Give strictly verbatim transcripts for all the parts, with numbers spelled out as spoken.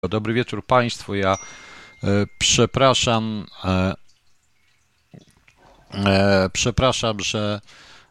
Dobry wieczór Państwu. Ja e, przepraszam, e, e, przepraszam, że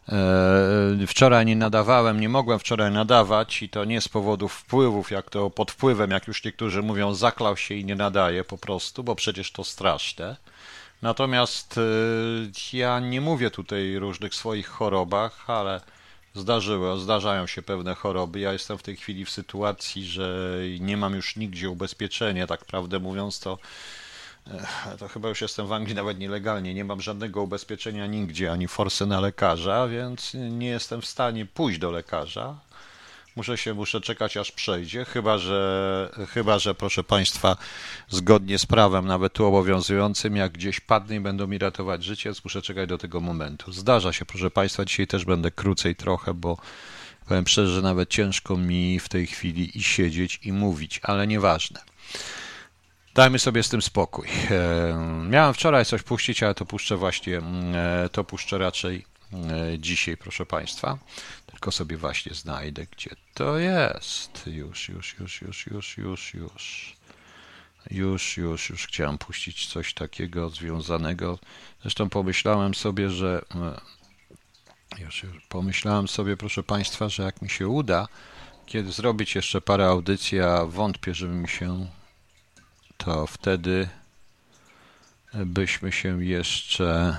e, wczoraj nie nadawałem, nie mogłem wczoraj nadawać i to nie z powodu wpływów, jak to pod wpływem, jak już niektórzy mówią, zaklał się i nie nadaje po prostu, bo przecież to straszne. Natomiast e, ja nie mówię tutaj o różnych swoich chorobach, ale zdarzyły, zdarzają się pewne choroby. Ja jestem w tej chwili w sytuacji, że nie mam już nigdzie ubezpieczenia, tak prawdę mówiąc, to, eh, to chyba już jestem w Anglii nawet nielegalnie. Nie mam żadnego ubezpieczenia nigdzie, ani forsy na lekarza, więc nie jestem w stanie pójść do lekarza. Muszę się, muszę czekać aż przejdzie, chyba że, chyba że proszę Państwa, zgodnie z prawem, nawet tu obowiązującym, jak gdzieś padnę i będą mi ratować życie, więc muszę czekać do tego momentu. Zdarza się, proszę Państwa, dzisiaj też będę krócej trochę, bo powiem szczerze, że nawet ciężko mi w tej chwili i siedzieć i mówić, ale nieważne. Dajmy sobie z tym spokój. E, Miałem wczoraj coś puścić, ale to puszczę właśnie, e, to puszczę raczej e, dzisiaj, proszę Państwa. Tylko sobie właśnie znajdę, gdzie to jest. Już, już, już, już, już, już, już. Już, już, już chciałem puścić coś takiego związanego. Zresztą pomyślałem sobie, że e, już, już pomyślałem sobie, proszę Państwa, że jak mi się uda, kiedy zrobić jeszcze parę audycji, a wątpię, żeby mi się, to wtedy byśmy się jeszcze...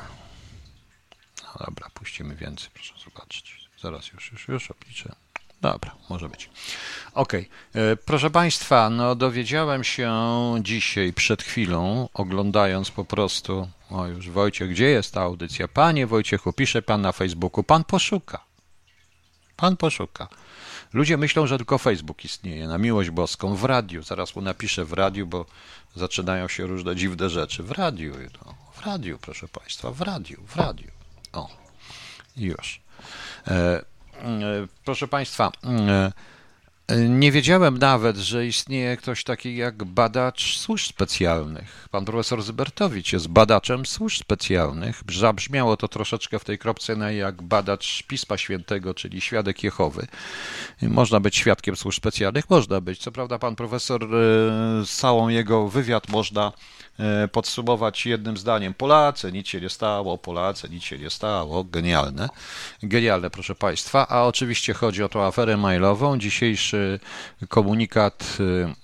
No dobra, puścimy więcej, proszę zobaczyć. Zaraz już, już, już obliczę. Dobra, może być. Okej. Okay. Proszę Państwa, no dowiedziałem się dzisiaj przed chwilą, oglądając po prostu, o już Wojciech, gdzie jest ta audycja? Panie Wojciechu, pisze Pan na Facebooku, Pan poszuka. Pan poszuka. Ludzie myślą, że tylko Facebook istnieje, na miłość boską, w radiu. Zaraz mu napiszę w radiu, bo zaczynają się różne dziwne rzeczy. W radiu, no, w radiu, proszę Państwa, w radiu, w radiu. O, już. E, e, proszę Państwa, e, nie wiedziałem nawet, że istnieje ktoś taki jak badacz służb specjalnych. Pan profesor Zybertowicz jest badaczem służb specjalnych. Zabrzmiało to troszeczkę w tej kropce na jak badacz Pisma Świętego, czyli świadek Jehowy. Można być świadkiem służb specjalnych? Można być. Co prawda pan profesor, całą jego wywiad można podsumować jednym zdaniem. Polacy, nic się nie stało, Polacy, nic się nie stało. Genialne. Genialne, proszę Państwa. A oczywiście chodzi o tą aferę mailową. Dzisiejszy komunikat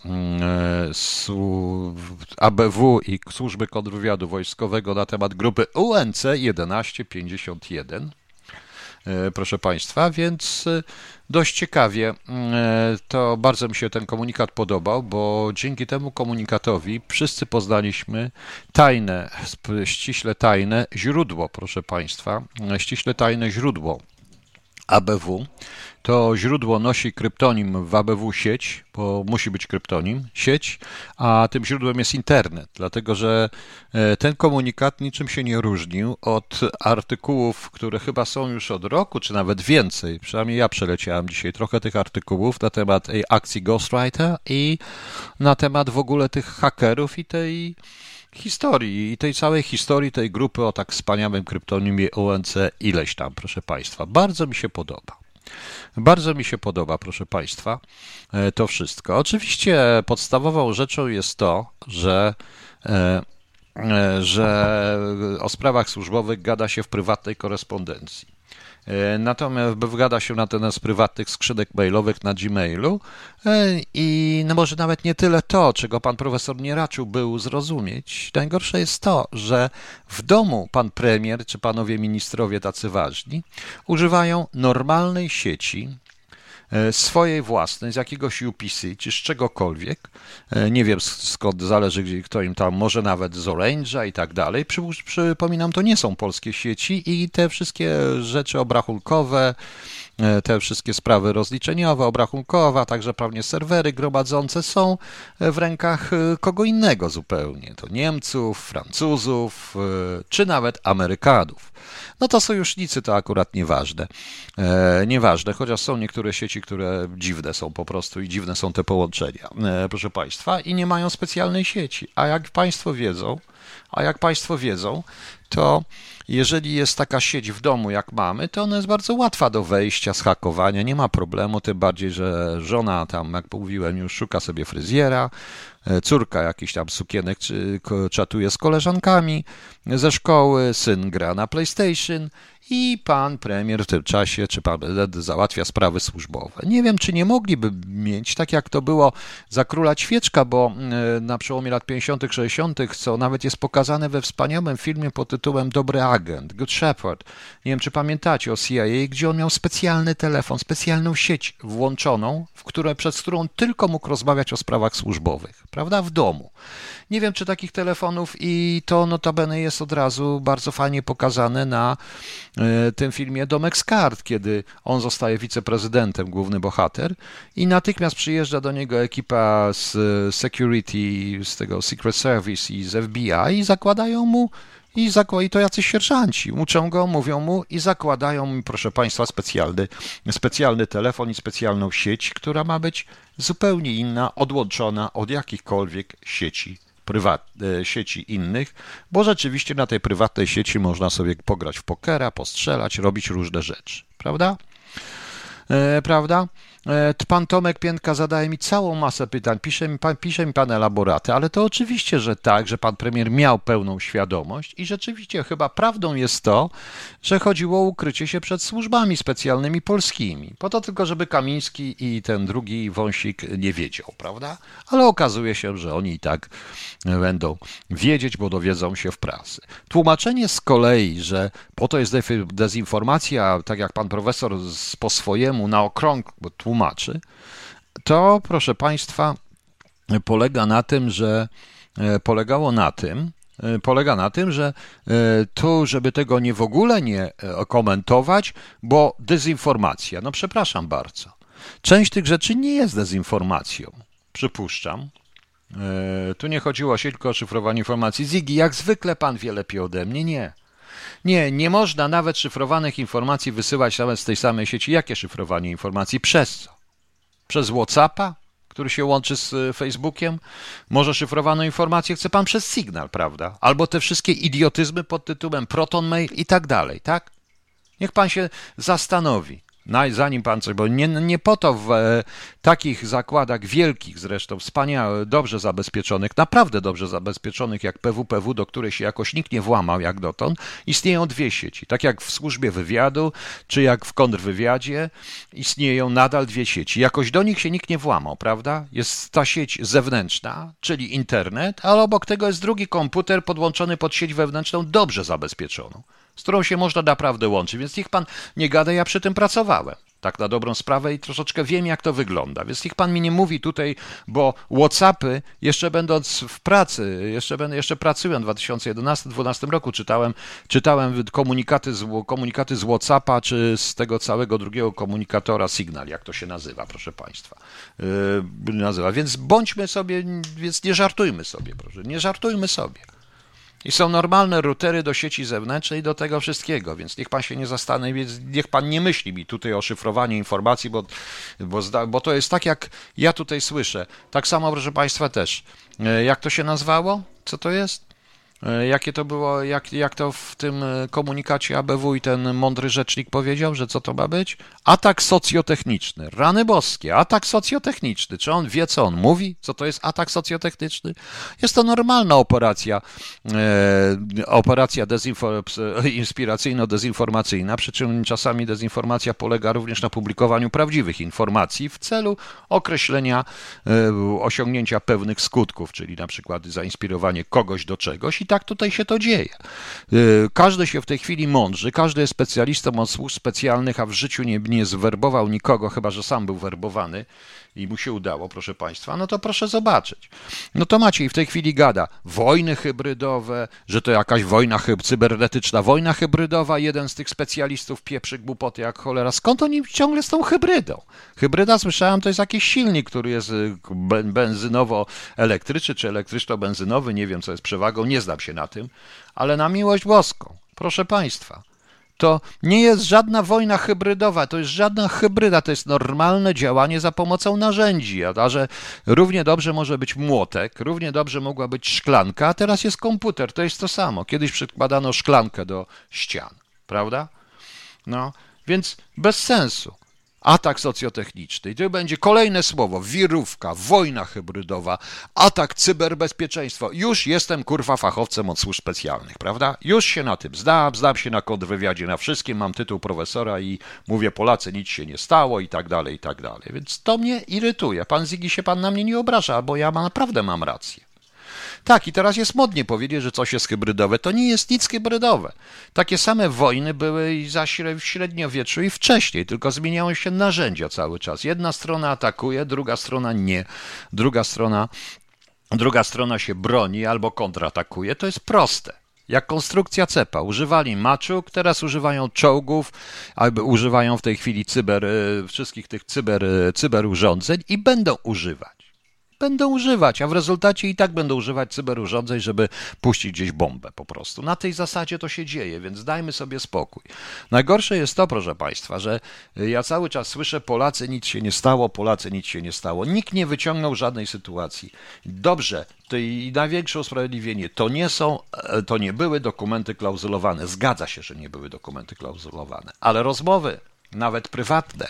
z A B W i Służby Kontrwywiadu Wojskowego na temat grupy U N C tysiąc pięćdziesiąt jeden. Proszę Państwa, więc dość ciekawie, to bardzo mi się ten komunikat podobał, bo dzięki temu komunikatowi wszyscy poznaliśmy tajne, ściśle tajne źródło, proszę Państwa, ściśle tajne źródło A B W. To źródło nosi kryptonim w A B W sieć, bo musi być kryptonim, sieć, a tym źródłem jest internet, dlatego że ten komunikat niczym się nie różnił od artykułów, które chyba są już od roku, czy nawet więcej, przynajmniej ja przeleciałem dzisiaj trochę tych artykułów na temat akcji Ghostwriter i na temat w ogóle tych hakerów i tej historii, i tej całej historii tej grupy o tak wspaniałym kryptonimie U N C ileś tam, proszę Państwa. Bardzo mi się podoba. Bardzo mi się podoba, proszę Państwa, to wszystko. Oczywiście podstawową rzeczą jest to, że, że o sprawach służbowych gada się w prywatnej korespondencji. Natomiast wgada się na ten z prywatnych skrzynek mailowych na Gmailu i no może nawet nie tyle to, czego pan profesor nie raczył był zrozumieć. Najgorsze jest to, że w domu pan premier czy panowie ministrowie tacy ważni używają normalnej sieci, swojej własnej, z jakiegoś U P C, czy z czegokolwiek, nie wiem skąd, zależy gdzie, kto im tam, może nawet z Orange'a i tak dalej. Przy, przypominam, to nie są polskie sieci i te wszystkie rzeczy obrachunkowe, te wszystkie sprawy rozliczeniowe, obrachunkowe, a także pewnie serwery gromadzące są w rękach kogo innego zupełnie. To Niemców, Francuzów, czy nawet Amerykanów. No to sojusznicy to akurat nieważne. E, nieważne, chociaż są niektóre sieci, które dziwne są po prostu i dziwne są te połączenia, e, proszę Państwa, i nie mają specjalnej sieci. A jak Państwo wiedzą, a jak Państwo wiedzą, to jeżeli jest taka sieć w domu, jak mamy, to ona jest bardzo łatwa do wejścia, zhakowania, nie ma problemu, tym bardziej, że żona tam, jak mówiłem, już szuka sobie fryzjera, córka jakichś tam sukienek czy czatuje z koleżankami ze szkoły, syn gra na PlayStation i pan premier w tym czasie, czy pan prezydent załatwia sprawy służbowe. Nie wiem, czy nie mogliby mieć, tak jak to było za Króla Ćwieczka, bo na przełomie lat pięćdziesiątych, sześćdziesiątych, co nawet jest pokazane we wspaniałym filmie pod tytułem Dobry Agent, Good Shepherd. Nie wiem, czy pamiętacie o C I A, gdzie on miał specjalny telefon, specjalną sieć włączoną, w której, przez którą tylko mógł rozmawiać o sprawach służbowych, prawda, w domu. Nie wiem, czy takich telefonów i to notabene jest od razu bardzo fajnie pokazane na y, tym filmie Domek z kart, kiedy on zostaje wiceprezydentem, główny bohater i natychmiast przyjeżdża do niego ekipa z security, z tego Secret Service i z F B I i zakładają mu I, zakła- I to jacyś sierżanci. Uczą go, mówią mu i zakładają mu, proszę Państwa, specjalny, specjalny telefon i specjalną sieć, która ma być zupełnie inna, odłączona od jakichkolwiek sieci, prywat- sieci innych, bo rzeczywiście na tej prywatnej sieci można sobie pograć w pokera, postrzelać, robić różne rzeczy. Prawda? E, prawda? Pan Tomek Piętka zadaje mi całą masę pytań, pisze mi, pan, pisze mi pan elaboraty, ale to oczywiście, że tak, że pan premier miał pełną świadomość i rzeczywiście chyba prawdą jest to, że chodziło o ukrycie się przed służbami specjalnymi polskimi, po to tylko, żeby Kamiński i ten drugi Wąsik nie wiedział, prawda? Ale okazuje się, że oni i tak będą wiedzieć, bo dowiedzą się w pracy. Tłumaczenie z kolei, że po to jest dezinformacja, tak jak pan profesor po swojemu na okrąg tłumaczy, to proszę Państwa polega na tym, że polegało na tym, polega na tym, że tu, żeby tego nie w ogóle nie komentować, bo dezinformacja, no przepraszam bardzo, część tych rzeczy nie jest dezinformacją, przypuszczam. Tu nie chodziło się tylko o szyfrowanie informacji. Ziggy, jak zwykle pan wie lepiej ode mnie, nie. Nie, nie można nawet szyfrowanych informacji wysyłać nawet z tej samej sieci. Jakie szyfrowanie informacji? Przez co? Przez WhatsAppa, który się łączy z Facebookiem? Może szyfrowaną informację chce pan przez Signal, prawda? Albo te wszystkie idiotyzmy pod tytułem Proton Mail i tak dalej, tak? Niech pan się zastanowi, zanim pan coś, bo nie, nie po to w e, takich zakładach wielkich zresztą, wspaniale, dobrze zabezpieczonych, naprawdę dobrze zabezpieczonych jak P W P W, do której się jakoś nikt nie włamał jak dotąd, istnieją dwie sieci. Tak jak w służbie wywiadu, czy jak w kontrwywiadzie, istnieją nadal dwie sieci. Jakoś do nich się nikt nie włamał, prawda? Jest ta sieć zewnętrzna, czyli internet, ale obok tego jest drugi komputer podłączony pod sieć wewnętrzną, dobrze zabezpieczoną, z którą się można naprawdę łączyć, więc niech pan nie gada, ja przy tym pracowałem, tak na dobrą sprawę i troszeczkę wiem, jak to wygląda, więc niech pan mi nie mówi tutaj, bo WhatsAppy, jeszcze będąc w pracy, jeszcze, będę, jeszcze pracując w dwa tysiące jedenastym dwunastym roku, czytałem, czytałem komunikaty, z, komunikaty z WhatsAppa, czy z tego całego drugiego komunikatora Signal, jak to się nazywa, proszę państwa, yy, nazywa, więc bądźmy sobie, więc nie żartujmy sobie, proszę, nie żartujmy sobie. I są normalne routery do sieci zewnętrznej i do tego wszystkiego, więc niech pan się nie zastanowi, więc niech pan nie myśli mi tutaj o szyfrowaniu informacji, bo, bo, bo to jest tak, jak ja tutaj słyszę. Tak samo, proszę państwa, też. Jak to się nazwało? Co to jest? Jakie to było, jak, jak to w tym komunikacie A B W i ten mądry rzecznik powiedział, że co to ma być? Atak socjotechniczny. Rany boskie, atak socjotechniczny. Czy on wie, co on mówi? Co to jest atak socjotechniczny? Jest to normalna operacja, e, operacja dezinfor- inspiracyjno-dezinformacyjna, przy czym czasami dezinformacja polega również na publikowaniu prawdziwych informacji w celu określenia, e, osiągnięcia pewnych skutków, czyli na przykład zainspirowanie kogoś do czegoś. I tak tutaj się to dzieje. Każdy się w tej chwili mądrzy, każdy jest specjalistą od służb specjalnych, a w życiu nie, nie zwerbował nikogo, chyba że sam był werbowany i mu się udało, proszę państwa, no to proszę zobaczyć. No to Maciej w tej chwili gada, wojny hybrydowe, że to jakaś wojna hyb- cybernetyczna, wojna hybrydowa, jeden z tych specjalistów pieprzy głupoty jak cholera. Skąd oni ciągle z tą hybrydą? Hybryda, słyszałem, to jest jakiś silnik, który jest benzynowo-elektryczny, czy elektryczno-benzynowy, nie wiem, co jest przewagą, nie znam się na tym, ale na miłość boską, proszę państwa, to nie jest żadna wojna hybrydowa, to jest żadna hybryda, to jest normalne działanie za pomocą narzędzi, a że równie dobrze może być młotek, równie dobrze mogła być szklanka, a teraz jest komputer, to jest to samo. Kiedyś przykładano szklankę do ścian, prawda? No, więc bez sensu. atak socjotechniczny. I to będzie kolejne słowo, wirówka, wojna hybrydowa, atak cyberbezpieczeństwo. Już jestem, kurwa, fachowcem od służb specjalnych, prawda? Już się na tym znam, znam się na kontrwywiadzie, na wszystkim, mam tytuł profesora i mówię, Polacy, nic się nie stało i tak dalej, i tak dalej. Więc to mnie irytuje. Pan Zigi się pan na mnie nie obraża, bo ja naprawdę mam rację. Tak, i teraz jest modnie powiedzieć, że coś jest hybrydowe. To nie jest nic hybrydowe. Takie same wojny były i za w średniowieczu i wcześniej, tylko zmieniały się narzędzia cały czas. Jedna strona atakuje, druga strona nie. Druga strona, druga strona się broni albo kontratakuje. To jest proste. Jak konstrukcja cepa. Używali maczug, teraz używają czołgów, albo używają w tej chwili cyber, wszystkich tych cyber, cyberurządzeń i będą używać. Będą używać, a w rezultacie i tak będą używać cyberurządzeń, żeby puścić gdzieś bombę po prostu. Na tej zasadzie to się dzieje, więc dajmy sobie spokój. Najgorsze jest to, proszę Państwa, że ja cały czas słyszę, Polacy, nic się nie stało, Polacy, nic się nie stało. Nikt nie wyciągnął żadnej sytuacji. Dobrze, to i największe usprawiedliwienie, to nie są, to nie były dokumenty klauzulowane. Zgadza się, że nie były dokumenty klauzulowane, ale rozmowy, nawet prywatne,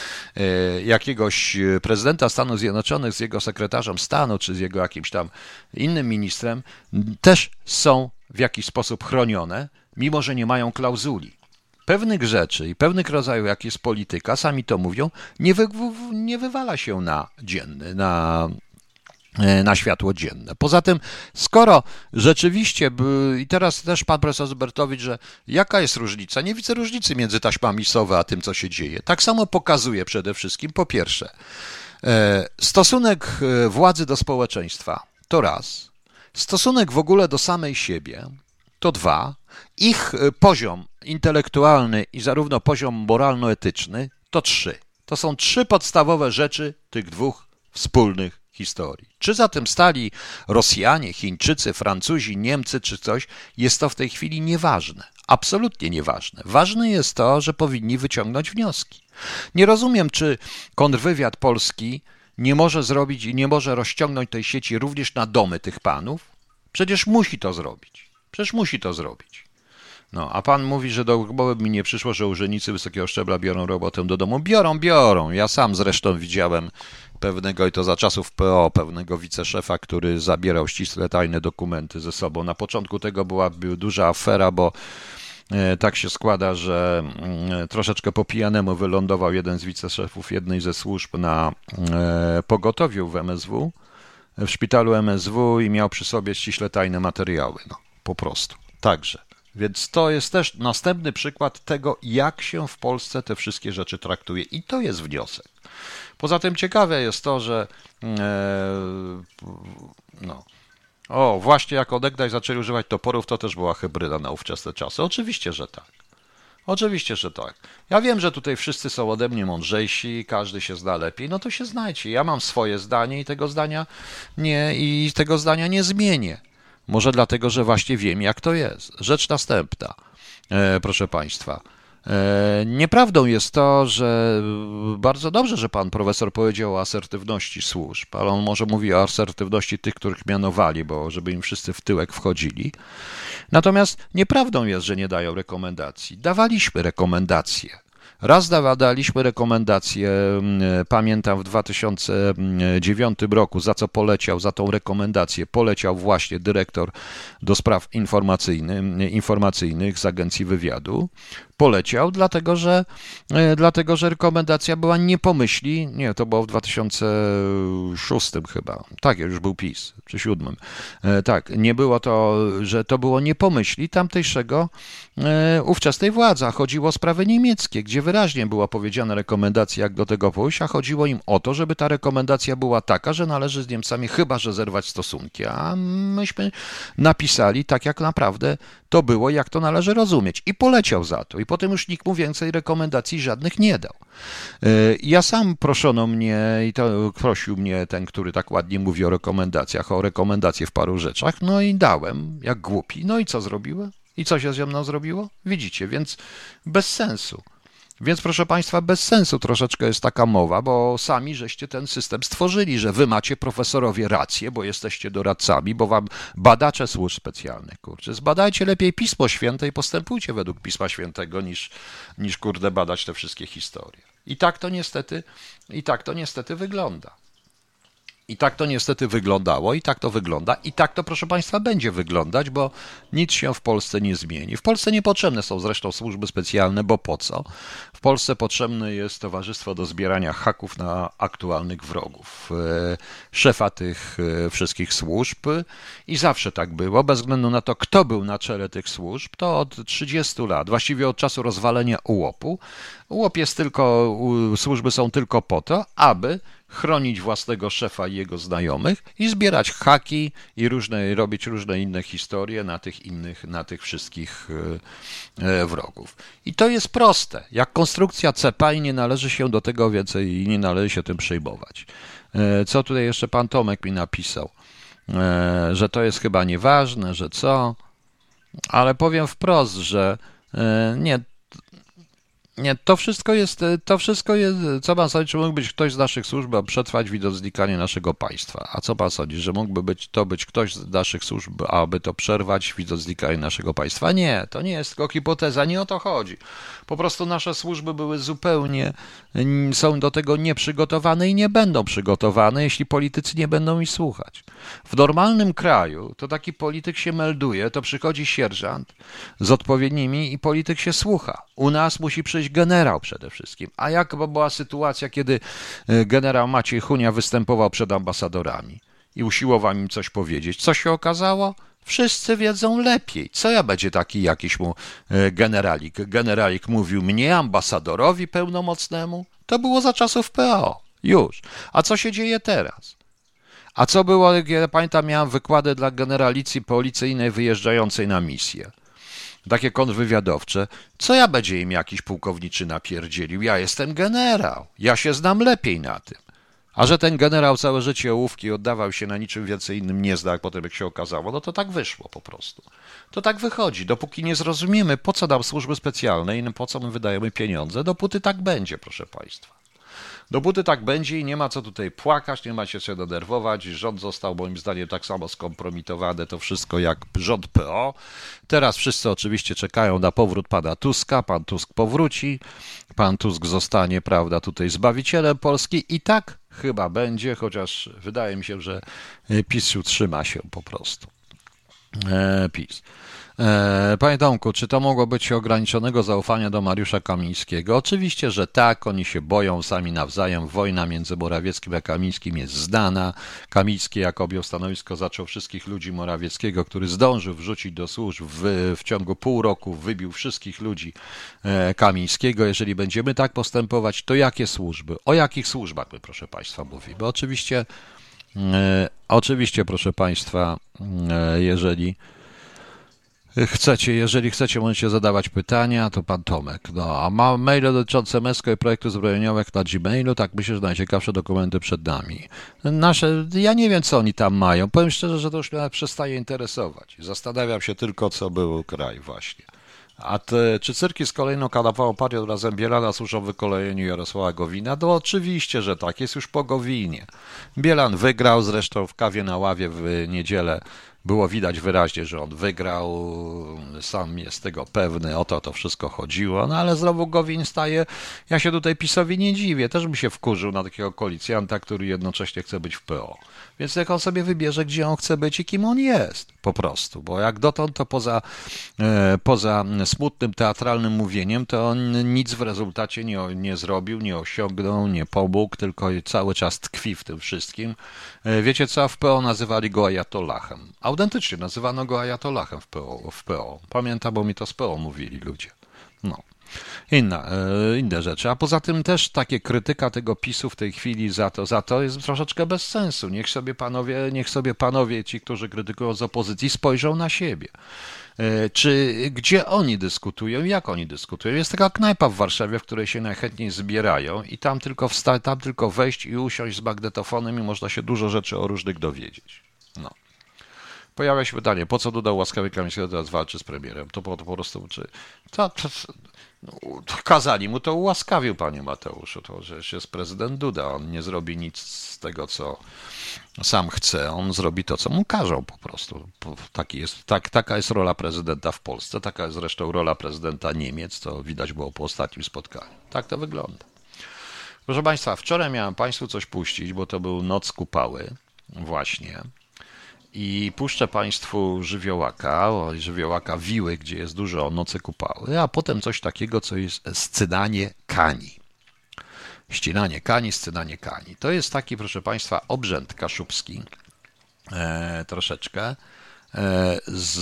jakiegoś prezydenta Stanów Zjednoczonych z jego sekretarzem stanu, czy z jego jakimś tam innym ministrem, też są w jakiś sposób chronione, mimo że nie mają klauzuli. Pewnych rzeczy i pewnych rodzajów, jak jest polityka, sami to mówią, nie, wy, nie wywala się na dzienny, na na światło dzienne. Poza tym, skoro rzeczywiście, i teraz też pan profesor Zybertowicz, że jaka jest różnica? Nie widzę różnicy między taśmami Sowy a tym, co się dzieje. Tak samo pokazuje przede wszystkim, po pierwsze, stosunek władzy do społeczeństwa, to raz, stosunek w ogóle do samej siebie, to dwa, ich poziom intelektualny i zarówno poziom moralno-etyczny, to trzy. To są trzy podstawowe rzeczy tych dwóch wspólnych historii. Czy za tym stali Rosjanie, Chińczycy, Francuzi, Niemcy czy coś, jest to w tej chwili nieważne. Absolutnie nieważne. Ważne jest to, że powinni wyciągnąć wnioski. Nie rozumiem, czy kontrwywiad polski nie może zrobić i nie może rozciągnąć tej sieci również na domy tych panów. Przecież musi to zrobić. Przecież musi to zrobić. No, a pan mówi, że do głowy mi nie przyszło, że urzędnicy wysokiego szczebla biorą robotę do domu. Biorą, biorą. Ja sam zresztą widziałem pewnego, i to za czasów P O, pewnego wiceszefa, który zabierał ścisle tajne dokumenty ze sobą. Na początku tego była, była duża afera, bo e, tak się składa, że e, troszeczkę po pijanemu wylądował jeden z wiceszefów jednej ze służb na e, pogotowiu w M S W, w szpitalu M S W i miał przy sobie ściśle tajne materiały. No, po prostu. Także. Więc to jest też następny przykład tego, jak się w Polsce te wszystkie rzeczy traktuje. I to jest wniosek. Poza tym ciekawe jest to, że e, no, o, właśnie jak odegdaj zaczęli używać toporów, to też była hybryda na ówczesne czasy. Oczywiście, że tak. Oczywiście, że tak. Ja wiem, że tutaj wszyscy są ode mnie mądrzejsi, każdy się zna lepiej, no to się znajcie. Ja mam swoje zdanie i tego zdania nie, i tego zdania nie zmienię. Może dlatego, że właśnie wiem, jak to jest. Rzecz następna, e, proszę Państwa. E, nieprawdą jest to, że bardzo dobrze, że pan profesor powiedział o asertywności służb, ale on może mówi o asertywności tych, których mianowali, bo żeby im wszyscy w tyłek wchodzili. Natomiast nieprawdą jest, że nie dają rekomendacji. Dawaliśmy rekomendacje. Raz daliśmy rekomendację, pamiętam w dwa tysiące dziewiątym roku, za co poleciał, za tą rekomendację poleciał właśnie dyrektor do spraw informacyjnych, informacyjnych z Agencji Wywiadu. Poleciał, dlatego że, dlatego że rekomendacja była nie pomyśli, nie, to było w dwa tysiące szóstym chyba, tak, już był PiS, czy siódmym, tak, nie było to, że to było nie pomyśli tamtejszego ówczesnej władzy, a chodziło o sprawy niemieckie, gdzie wyraźnie była powiedziana rekomendacja, jak do tego pójść, a chodziło im o to, żeby ta rekomendacja była taka, że należy z Niemcami chyba że zerwać stosunki, a myśmy napisali tak, jak naprawdę to było, jak to należy rozumieć i poleciał za to. I potem już nikt mu więcej rekomendacji żadnych nie dał. Ja sam proszono mnie, i to prosił mnie ten, który tak ładnie mówi o rekomendacjach, o rekomendacje w paru rzeczach, no i dałem, jak głupi. No i co zrobiłem? I co się ze mną zrobiło? Widzicie, więc bez sensu. Więc proszę Państwa, bez sensu troszeczkę jest taka mowa, bo sami żeście ten system stworzyli, że wy macie profesorowie rację, bo jesteście doradcami, bo wam badacze służb specjalnych, kurczę, zbadajcie lepiej Pismo Święte i postępujcie według Pisma Świętego, niż, niż kurde badać te wszystkie historie. I tak to niestety, i tak to niestety wygląda. I tak to niestety wyglądało, i tak to wygląda, i tak to, proszę Państwa, będzie wyglądać, bo nic się w Polsce nie zmieni. W Polsce niepotrzebne są zresztą służby specjalne, bo po co? W Polsce potrzebne jest towarzystwo do zbierania haków na aktualnych wrogów. Szefa tych wszystkich służb i zawsze tak było, bez względu na to, kto był na czele tych służb, to od trzydziestu lat, właściwie od czasu rozwalenia ułopu. Ułop jest tylko, służby są tylko po to, aby chronić własnego szefa i jego znajomych i zbierać haki i różne, robić różne inne historie na tych innych, na tych wszystkich e, wrogów. I to jest proste, jak konstrukcja cepa i nie należy się do tego więcej i nie należy się tym przejmować. E, co tutaj jeszcze pan Tomek mi napisał, e, że to jest chyba nieważne, że co, ale powiem wprost, że e, nie, Nie, to wszystko jest, to wszystko jest, co pan sądzi, czy mógł być ktoś z naszych służb, aby przetrwać widoznikanie naszego państwa? A co pan sądzi, że mógłby być to być ktoś z naszych służb, aby to przerwać widoznikanie naszego państwa? Nie, to nie jest tylko hipoteza, nie o to chodzi. Po prostu nasze służby były zupełnie, są do tego nieprzygotowane i nie będą przygotowane, jeśli politycy nie będą ich słuchać. W normalnym kraju to taki polityk się melduje, to przychodzi sierżant z odpowiednimi i polityk się słucha. U nas musi przyjść generał przede wszystkim. A jak była sytuacja, kiedy generał Maciej Chunia występował przed ambasadorami i usiłował im coś powiedzieć? Co się okazało? Wszyscy wiedzą lepiej. Co ja będzie taki jakiś mu generalik? Generalik mówił mnie, ambasadorowi pełnomocnemu? To było za czasów P O. Już. A co się dzieje teraz? A co było, jak ja pamiętam, miałem wykłady dla generalicji policyjnej wyjeżdżającej na misję. Takie kontrwywiadowcze. Co ja będzie im jakiś pułkowniczy napierdzielił? Ja jestem generał. Ja się znam lepiej na tym. A że ten generał całe życie ołówki oddawał się na niczym więcej innym nie zda, jak potem jak się okazało, no to tak wyszło po prostu. To tak wychodzi. Dopóki nie zrozumiemy, po co nam służby specjalne i po co my wydajemy pieniądze, dopóty tak będzie, proszę Państwa. Dopóty tak będzie i nie ma co tutaj płakać, nie ma się co denerwować. Rząd został moim zdaniem tak samo skompromitowany, to wszystko jak rząd P O. Teraz wszyscy oczywiście czekają na powrót pana Tuska. Pan Tusk powróci, pan Tusk zostanie, prawda, tutaj zbawicielem Polski i tak chyba będzie, chociaż wydaje mi się, że PiS utrzyma się po prostu. E, PiS. Panie Tomku, czy to mogło być ograniczonego zaufania do Mariusza Kamińskiego? Oczywiście, że tak, oni się boją sami nawzajem. Wojna między Morawieckim a Kamińskim jest znana. Kamiński, jak objął stanowisko, zaczął wszystkich ludzi Morawieckiego, który zdążył wrzucić do służb w, w ciągu pół roku, wybił wszystkich ludzi Kamińskiego. Jeżeli będziemy tak postępować, to jakie służby? O jakich służbach my, proszę Państwa, mówimy? Oczywiście, oczywiście, proszę Państwa, jeżeli Chcecie, jeżeli chcecie, możecie zadawać pytania, to pan Tomek. No, a ma maile dotyczące M E S K O i projektu zbrojeniowych na Gmailu, tak myślę, że najciekawsze dokumenty przed nami. Nasze, ja nie wiem, co oni tam mają. Powiem szczerze, że to już mnie przestaje interesować. Zastanawiam się tylko, co był kraj właśnie. A te, czy cyrki z kolejną kanapową partią razem Bielana służą wykolejeniu Jarosława Gowina? No oczywiście, że tak, jest już po Gowinie. Bielan wygrał, zresztą w kawie na ławie w niedzielę było widać wyraźnie, że on wygrał, sam jest tego pewny, o to to wszystko chodziło, no ale znowu Gowin staje, ja się tutaj PiS-owi nie dziwię, też bym się wkurzył na takiego koalicjanta, który jednocześnie chce być w P O. Więc jak on sobie wybierze, gdzie on chce być i kim on jest, po prostu, bo jak dotąd to poza, poza smutnym, teatralnym mówieniem, to on nic w rezultacie nie, nie zrobił, nie osiągnął, nie pomógł, tylko cały czas tkwi w tym wszystkim. Wiecie co, w P O nazywali go ajatollahem. Autentycznie nazywano go ajatollahem w P O. W P O. Pamiętam, bo mi to z P O mówili ludzie. No. Inna, inne rzeczy. A poza tym też takie krytyka tego PiS-u w tej chwili za to, za to jest troszeczkę bez sensu. Niech sobie panowie, niech sobie panowie, ci, którzy krytykują z opozycji, spojrzą na siebie. Czy gdzie oni dyskutują, jak oni dyskutują. Jest taka knajpa w Warszawie, w której się najchętniej zbierają i tam tylko, wsta- tam tylko wejść i usiąść z magnetofonem i można się dużo rzeczy o różnych dowiedzieć. No. Pojawia się pytanie, po co Duda ułaskawi Kamińskiego, teraz walczy z premierem? To po, to po prostu, czy... To, to, no, kazali mu to ułaskawił, panie Mateuszu, to że jest prezydent Duda, on nie zrobi nic z tego, co sam chce, on zrobi to, co mu każą po prostu. Taki jest, tak, taka jest rola prezydenta w Polsce, taka jest zresztą rola prezydenta Niemiec, to widać było po ostatnim spotkaniu. Tak to wygląda. Proszę Państwa, wczoraj miałem Państwu coś puścić, bo to był Noc Kupały właśnie. I puszczę Państwu żywiołaka, o, żywiołaka Wiły, gdzie jest dużo o Nocy Kupały, a potem coś takiego, co jest scenanie kani. Ścinanie kani, scenanie kani. To jest taki, proszę Państwa, obrzęd kaszubski, e, troszeczkę, e, z,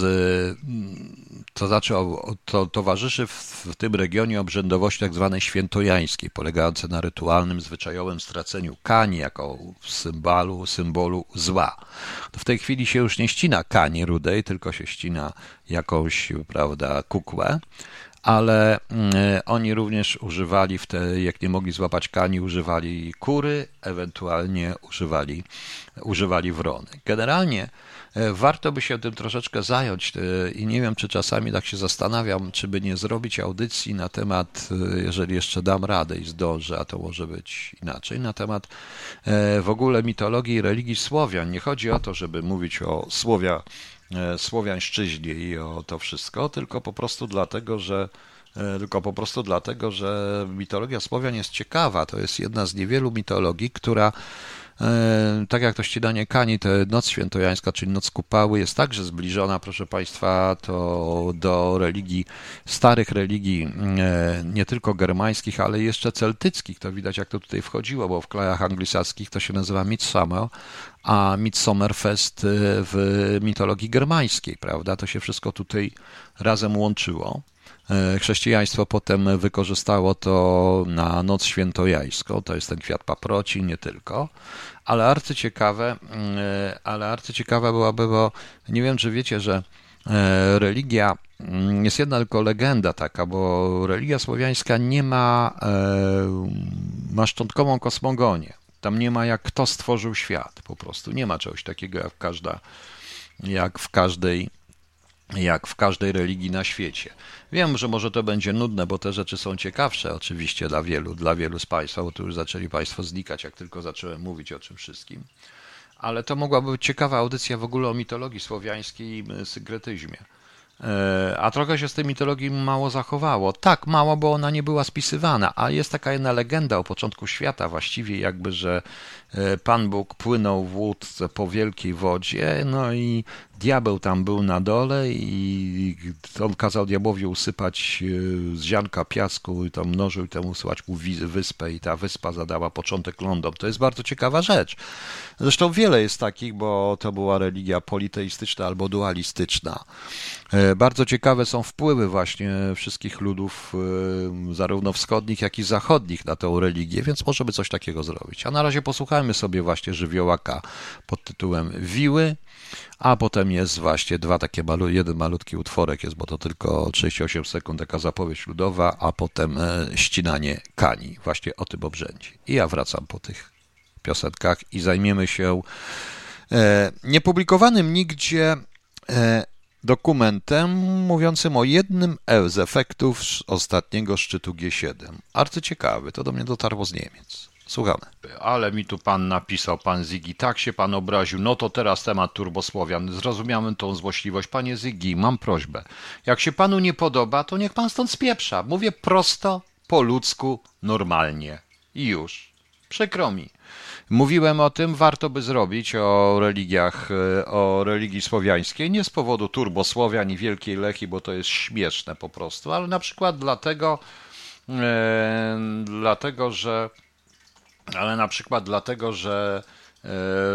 to znaczy o, to towarzyszy w, w tym regionie obrzędowości tak zwanej świętojańskiej, polegającej na rytualnym, zwyczajowym straceniu kani jako symbolu, symbolu zła. To w tej chwili się już nie ścina kani rudej, tylko się ścina jakąś, prawda, kukłę. Ale oni również używali, w te, jak nie mogli złapać kani, używali kury, ewentualnie używali, używali wrony. Generalnie warto by się tym troszeczkę zająć i nie wiem, czy czasami tak się zastanawiam, czy by nie zrobić audycji na temat, jeżeli jeszcze dam radę i zdążę, a to może być inaczej, na temat w ogóle mitologii i religii Słowian. Nie chodzi o to, żeby mówić o Słowia, słowiańszczyźnie i o to wszystko, tylko po prostu dlatego, że tylko po prostu dlatego, że mitologia Słowian jest ciekawa. To jest jedna z niewielu mitologii, która tak jak to ścinanie kani, to Noc Świętojańska, czyli Noc Kupały, jest także zbliżona, proszę Państwa, to do religii, starych religii, nie tylko germańskich, ale jeszcze celtyckich. To widać, jak to tutaj wchodziło, bo w krajach anglosaskich to się nazywa Midsummer, a Midsommerfest w mitologii germańskiej, prawda? To się wszystko tutaj razem łączyło. Chrześcijaństwo potem wykorzystało to na Noc Świętojańską, to jest ten kwiat paproci, nie tylko, ale arcyciekawe, ale arcyciekawe byłaby, bo nie wiem, czy wiecie, że religia, jest jedna tylko legenda taka, bo religia słowiańska nie ma, ma szczątkową kosmogonię. Tam nie ma jak kto stworzył świat, po prostu nie ma czegoś takiego jak każda, jak w każdej jak w każdej religii na świecie. Wiem, że może to będzie nudne, bo te rzeczy są ciekawsze oczywiście dla wielu, dla wielu z Państwa, bo tu już zaczęli Państwo znikać, jak tylko zacząłem mówić o czym wszystkim. Ale to mogłaby być ciekawa audycja w ogóle o mitologii słowiańskiej i synkretyzmie. A trochę się z tej mitologii mało zachowało. Tak, mało, bo ona nie była spisywana, a jest taka jedna legenda o początku świata właściwie jakby, że Pan Bóg płynął w łódce po wielkiej wodzie, no i diabeł tam był na dole i on kazał diabłowi usypać z ziarnka piasku i tam mnożył i temu usyłać mu wyspę i ta wyspa zadała początek lądom. To jest bardzo ciekawa rzecz. Zresztą wiele jest takich, bo to była religia politeistyczna albo dualistyczna. Bardzo ciekawe są wpływy właśnie wszystkich ludów, zarówno wschodnich, jak i zachodnich na tę religię, więc możemy coś takiego zrobić. A na razie posłuchajmy sobie właśnie żywiołaka pod tytułem Wiły, a potem jest właśnie dwa takie, malu, jeden malutki utworek jest, bo to tylko trzydzieści osiem sekund, taka zapowiedź ludowa, a potem ścinanie kani, właśnie o tym obrzędzie. I ja wracam po tych piosenkach i zajmiemy się e, niepublikowanym nigdzie e, dokumentem mówiącym o jednym z efektów z ostatniego szczytu G siedem. Arcyciekawy, to do mnie dotarło z Niemiec. Słuchamy. Ale mi tu pan napisał, pan Ziggy, tak się pan obraził, no to teraz temat turbosłowian. Zrozumiałem tą złośliwość. Panie Ziggy, mam prośbę. Jak się panu nie podoba, to niech pan stąd spieprza. Mówię prosto, po ludzku, normalnie. I już. Przykro mi. Mówiłem o tym, warto by zrobić o religiach, o religii słowiańskiej, nie z powodu turbosłowian i Wielkiej Lechii, bo to jest śmieszne po prostu, ale na przykład dlatego, e, dlatego, że ale na przykład dlatego, że e,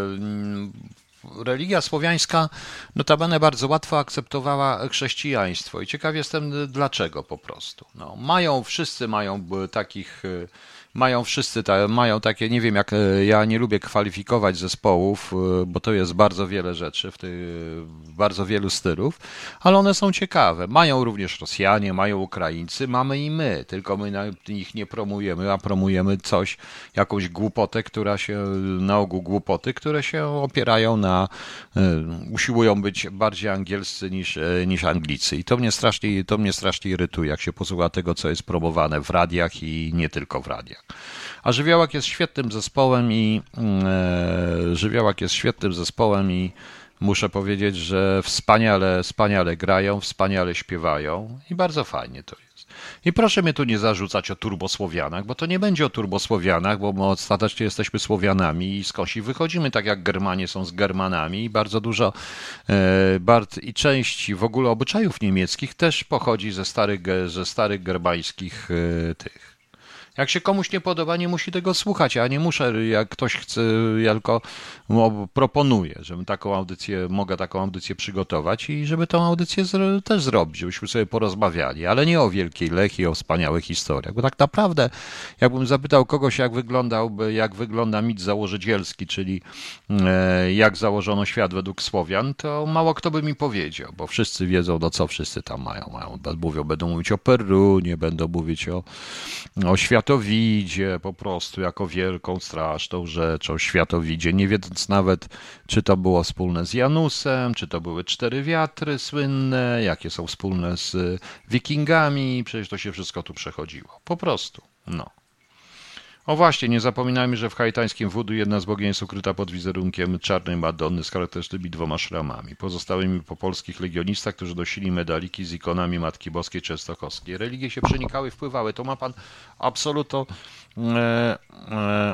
religia słowiańska notabene bardzo łatwo akceptowała chrześcijaństwo i ciekaw jestem dlaczego po prostu. No, mają, wszyscy mają takich, mają wszyscy, ta, mają takie, nie wiem jak, ja nie lubię kwalifikować zespołów, bo to jest bardzo wiele rzeczy, w tych, bardzo wielu stylów, ale one są ciekawe. Mają również Rosjanie, mają Ukraińcy, mamy i my, tylko my na, ich nie promujemy, a promujemy coś, jakąś głupotę, która się, na ogół głupoty, które się opierają na, usiłują być bardziej angielscy niż, niż Anglicy. I to mnie strasznie, to mnie strasznie irytuje, jak się posłucha tego, co jest promowane w radiach i nie tylko w radiach. A Żywiołak jest świetnym zespołem i e, Żywiołak jest świetnym zespołem i muszę powiedzieć, że wspaniale, wspaniale grają, wspaniale śpiewają i bardzo fajnie to jest. I proszę mnie tu nie zarzucać o turbosłowianach, bo to nie będzie o turbosłowianach, bo my ostatecznie jesteśmy Słowianami i skądś wychodzimy, tak jak Germanie są z Germanami i bardzo dużo e, bardzo, i część w ogóle obyczajów niemieckich też pochodzi ze starych, ge- ze starych germańskich e, tych. Jak się komuś nie podoba, nie musi tego słuchać. Ja nie muszę, jak ktoś chce, ja tylko mu proponuję, żebym taką audycję, mogę taką audycję przygotować i żeby tą audycję zro, też zrobić, żebyśmy sobie porozmawiali, ale nie o wielkiej Lechii, o wspaniałych historiach. Bo tak naprawdę, jakbym zapytał kogoś, jak wyglądałby, jak wygląda mit założycielski, czyli e, jak założono świat według Słowian, to mało kto by mi powiedział, bo wszyscy wiedzą, no co wszyscy tam mają. mają mówią, będą mówić o Perunie, będą mówić o, o światowidzie, po prostu jako wielką, straszną rzeczą, światowidzie, nie wiedząc nawet, czy to było wspólne z Janusem, czy to były cztery wiatry słynne, jakie są wspólne z Wikingami, przecież to się wszystko tu przechodziło. Po prostu, no. O właśnie, nie zapominajmy, że w haitańskim wudu jedna z bogini jest ukryta pod wizerunkiem czarnej Madonny z charakterystycznymi dwoma szramami, pozostałymi po polskich legionistach, którzy nosili medaliki z ikonami Matki Boskiej Częstochowskiej. Religie się przenikały, wpływały. To ma pan absolutno... E, e,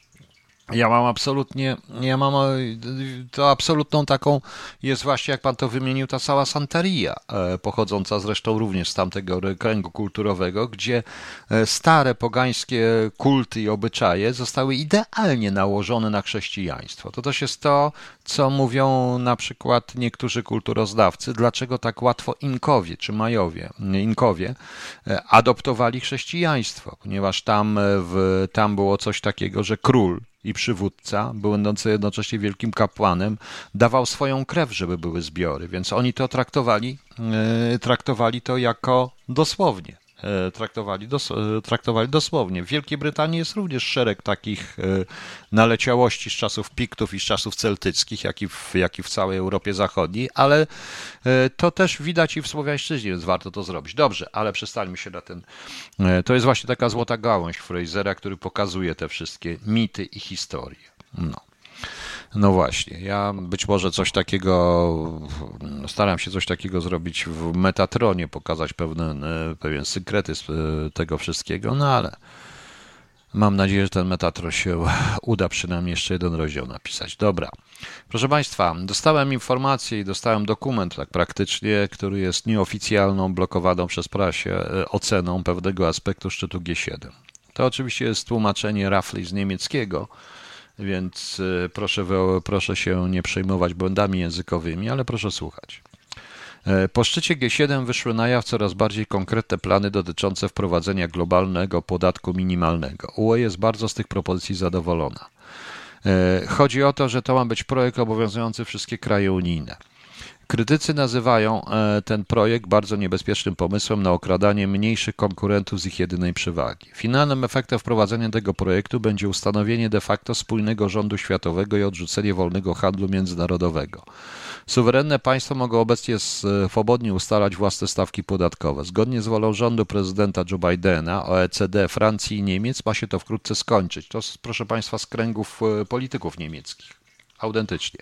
ja mam absolutnie, ja mam to absolutną taką, jest właśnie jak pan to wymienił, ta cała Santeria, pochodząca zresztą również z tamtego kręgu kulturowego, gdzie stare pogańskie kulty i obyczaje zostały idealnie nałożone na chrześcijaństwo. To też jest to, co mówią na przykład niektórzy kulturoznawcy, dlaczego tak łatwo Inkowie czy Majowie, Inkowie adoptowali chrześcijaństwo, ponieważ tam, w, tam było coś takiego, że król i przywódca, będący jednocześnie wielkim kapłanem, dawał swoją krew, żeby były zbiory, więc oni to traktowali, traktowali to jako dosłownie. Traktowali, dos, traktowali dosłownie. W Wielkiej Brytanii jest również szereg takich naleciałości z czasów Piktów i z czasów celtyckich, jak i w, jak i w całej Europie Zachodniej, ale to też widać i w słowiańszczyźnie, więc warto to zrobić. Dobrze, ale przestańmy się na ten... To jest właśnie taka złota gałąź Frasera, który pokazuje te wszystkie mity i historie. No. No właśnie, ja być może coś takiego, staram się coś takiego zrobić w Metatronie, pokazać pewne, pewien sekretyzm tego wszystkiego, no ale mam nadzieję, że ten Metatron się uda przynajmniej jeszcze jeden rozdział napisać. Dobra, proszę Państwa, dostałem informację i dostałem dokument tak praktycznie, który jest nieoficjalną, blokowaną przez prasę oceną pewnego aspektu szczytu G siedem. To oczywiście jest tłumaczenie rafli z niemieckiego, więc proszę, proszę się nie przejmować błędami językowymi, ale proszę słuchać. Po szczycie G siedem wyszły na jaw coraz bardziej konkretne plany dotyczące wprowadzenia globalnego podatku minimalnego. U E jest bardzo z tych propozycji zadowolona. Chodzi o to, że to ma być projekt obowiązujący wszystkie kraje unijne. Krytycy nazywają ten projekt bardzo niebezpiecznym pomysłem na okradanie mniejszych konkurentów z ich jedynej przewagi. Finalnym efektem wprowadzenia tego projektu będzie ustanowienie de facto spójnego rządu światowego i odrzucenie wolnego handlu międzynarodowego. Suwerenne państwa mogą obecnie swobodnie ustalać własne stawki podatkowe. Zgodnie z wolą rządu prezydenta Joe Bidena, O E C D, Francji i Niemiec ma się to wkrótce skończyć. To, proszę Państwa, z kręgów polityków niemieckich. Autentycznie.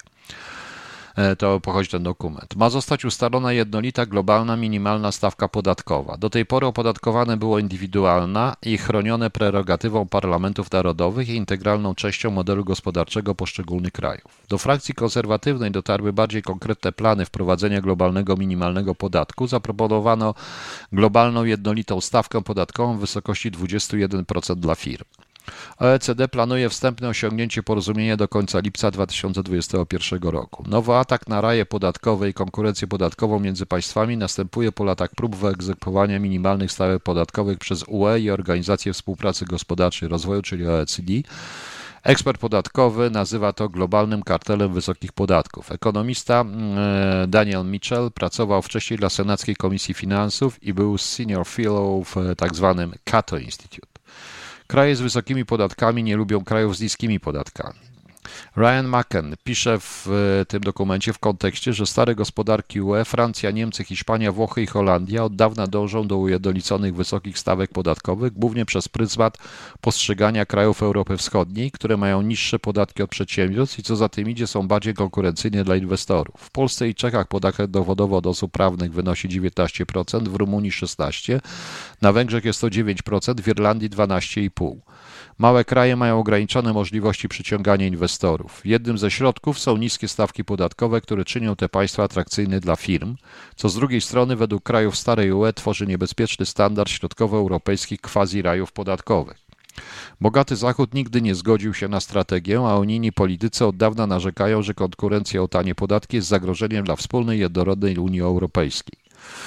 To pochodzi ten dokument. Ma zostać ustalona jednolita, globalna, minimalna stawka podatkowa. Do tej pory opodatkowane było indywidualna i chronione prerogatywą parlamentów narodowych i integralną częścią modelu gospodarczego poszczególnych krajów. Do frakcji konserwatywnej dotarły bardziej konkretne plany wprowadzenia globalnego, minimalnego podatku. Zaproponowano globalną, jednolitą stawkę podatkową w wysokości dwadzieścia jeden procent dla firm. O E C D planuje wstępne osiągnięcie porozumienia do końca lipca dwa tysiące dwudziestego pierwszego roku. Nowy atak na raje podatkowe i konkurencję podatkową między państwami następuje po latach prób wyegzekwowania minimalnych stawek podatkowych przez U E i Organizację Współpracy Gospodarczej i Rozwoju, czyli O E C D. Ekspert podatkowy nazywa to globalnym kartelem wysokich podatków. Ekonomista Daniel Mitchell pracował wcześniej dla Senackiej Komisji Finansów i był senior fellow w tzw. Cato Institute. Kraje z wysokimi podatkami nie lubią krajów z niskimi podatkami. Ryan Macken pisze w tym dokumencie w kontekście, że stare gospodarki U E, Francja, Niemcy, Hiszpania, Włochy i Holandia od dawna dążą do ujednoliconych wysokich stawek podatkowych, głównie przez pryzmat postrzegania krajów Europy Wschodniej, które mają niższe podatki od przedsiębiorstw i co za tym idzie są bardziej konkurencyjne dla inwestorów. W Polsce i Czechach podatek dowodowy od osób prawnych wynosi dziewiętnaście procent, w Rumunii szesnaście procent, na Węgrzech jest to dziewięć procent, w Irlandii dwanaście i pół procent. Małe kraje mają ograniczone możliwości przyciągania inwestorów. Jednym ze środków są niskie stawki podatkowe, które czynią te państwa atrakcyjne dla firm, co z drugiej strony według krajów starej U E tworzy niebezpieczny standard środkowoeuropejskich quasi-rajów podatkowych. Bogaty Zachód nigdy nie zgodził się na strategię, a unijni politycy od dawna narzekają, że konkurencja o tanie podatki jest zagrożeniem dla wspólnej jednorodnej Unii Europejskiej.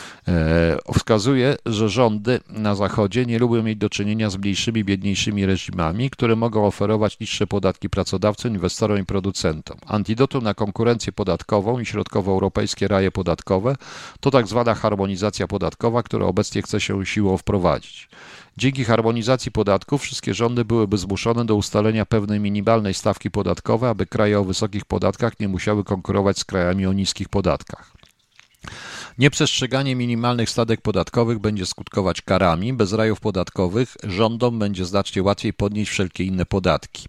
Wskazuje, że rządy na Zachodzie nie lubią mieć do czynienia z mniejszymi, biedniejszymi reżimami, które mogą oferować niższe podatki pracodawcom, inwestorom i producentom. Antidotum na konkurencję podatkową i środkowoeuropejskie raje podatkowe to tak zwana harmonizacja podatkowa, którą obecnie chce się siłą wprowadzić. Dzięki harmonizacji podatków wszystkie rządy byłyby zmuszone do ustalenia pewnej minimalnej stawki podatkowej, aby kraje o wysokich podatkach nie musiały konkurować z krajami o niskich podatkach. Nieprzestrzeganie minimalnych stawek podatkowych będzie skutkować karami. Bez rajów podatkowych rządom będzie znacznie łatwiej podnieść wszelkie inne podatki.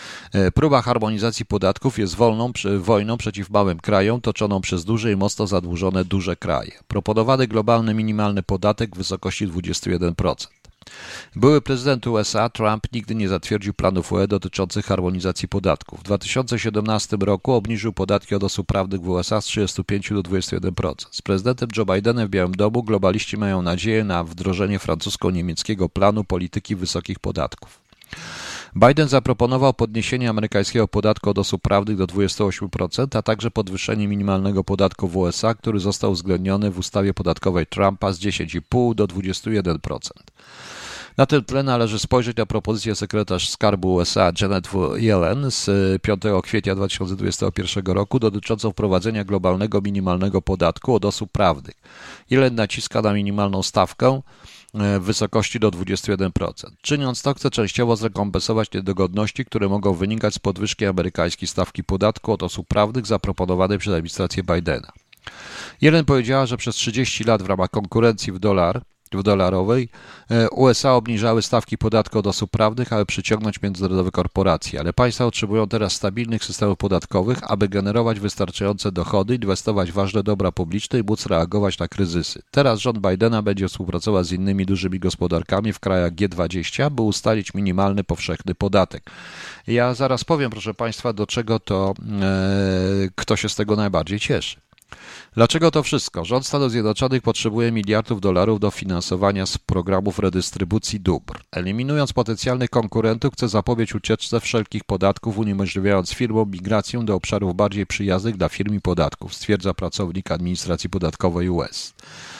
Próba harmonizacji podatków jest wolną wojną przeciw małym krajom toczoną przez duże i mocno zadłużone duże kraje. Proponowany globalny minimalny podatek w wysokości dwadzieścia jeden procent. Były prezydent U S A Trump nigdy nie zatwierdził planów U E dotyczących harmonizacji podatków. W dwa tysiące siedemnastym roku obniżył podatki od osób prawnych w U S A z trzydziestu pięciu do dwudziestu jeden procent. Z prezydentem Joe Bidenem w Białym Domu globaliści mają nadzieję na wdrożenie francusko-niemieckiego planu polityki wysokich podatków. Biden zaproponował podniesienie amerykańskiego podatku od osób prawnych do dwudziestu ośmiu procent, a także podwyższenie minimalnego podatku w U S A, który został uwzględniony w ustawie podatkowej Trumpa z dziesięć i pół do dwudziestu jeden procent. Na tym tle należy spojrzeć na propozycję sekretarz skarbu U S A Janet Yellen z piątego kwietnia dwa tysiące dwudziestego pierwszego roku dotyczącą wprowadzenia globalnego minimalnego podatku od osób prawnych. Yellen naciska na minimalną stawkę w wysokości do dwudziestu jeden procent. Czyniąc to, chce częściowo zrekompensować niedogodności, które mogą wynikać z podwyżki amerykańskiej stawki podatku od osób prawnych zaproponowanej przez administrację Bidena. Yellen powiedziała, że przez trzydzieści lat w ramach konkurencji w dolar w dolarowej U S A obniżały stawki podatku od osób prawnych, aby przyciągnąć międzynarodowe korporacje, ale państwa otrzymują teraz stabilnych systemów podatkowych, aby generować wystarczające dochody, inwestować w ważne dobra publiczne i móc reagować na kryzysy. Teraz rząd Bidena będzie współpracował z innymi dużymi gospodarkami w krajach G dwadzieścia, by ustalić minimalny powszechny podatek. Ja zaraz powiem, proszę państwa, do czego to, e, kto się z tego najbardziej cieszy. Dlaczego to wszystko? Rząd Stanów Zjednoczonych potrzebuje miliardów dolarów do finansowania z programów redystrybucji dóbr. Eliminując potencjalnych konkurentów, chce zapobiec ucieczce wszelkich podatków, uniemożliwiając firmom migrację do obszarów bardziej przyjaznych dla firm i podatków, stwierdza pracownik administracji podatkowej U S.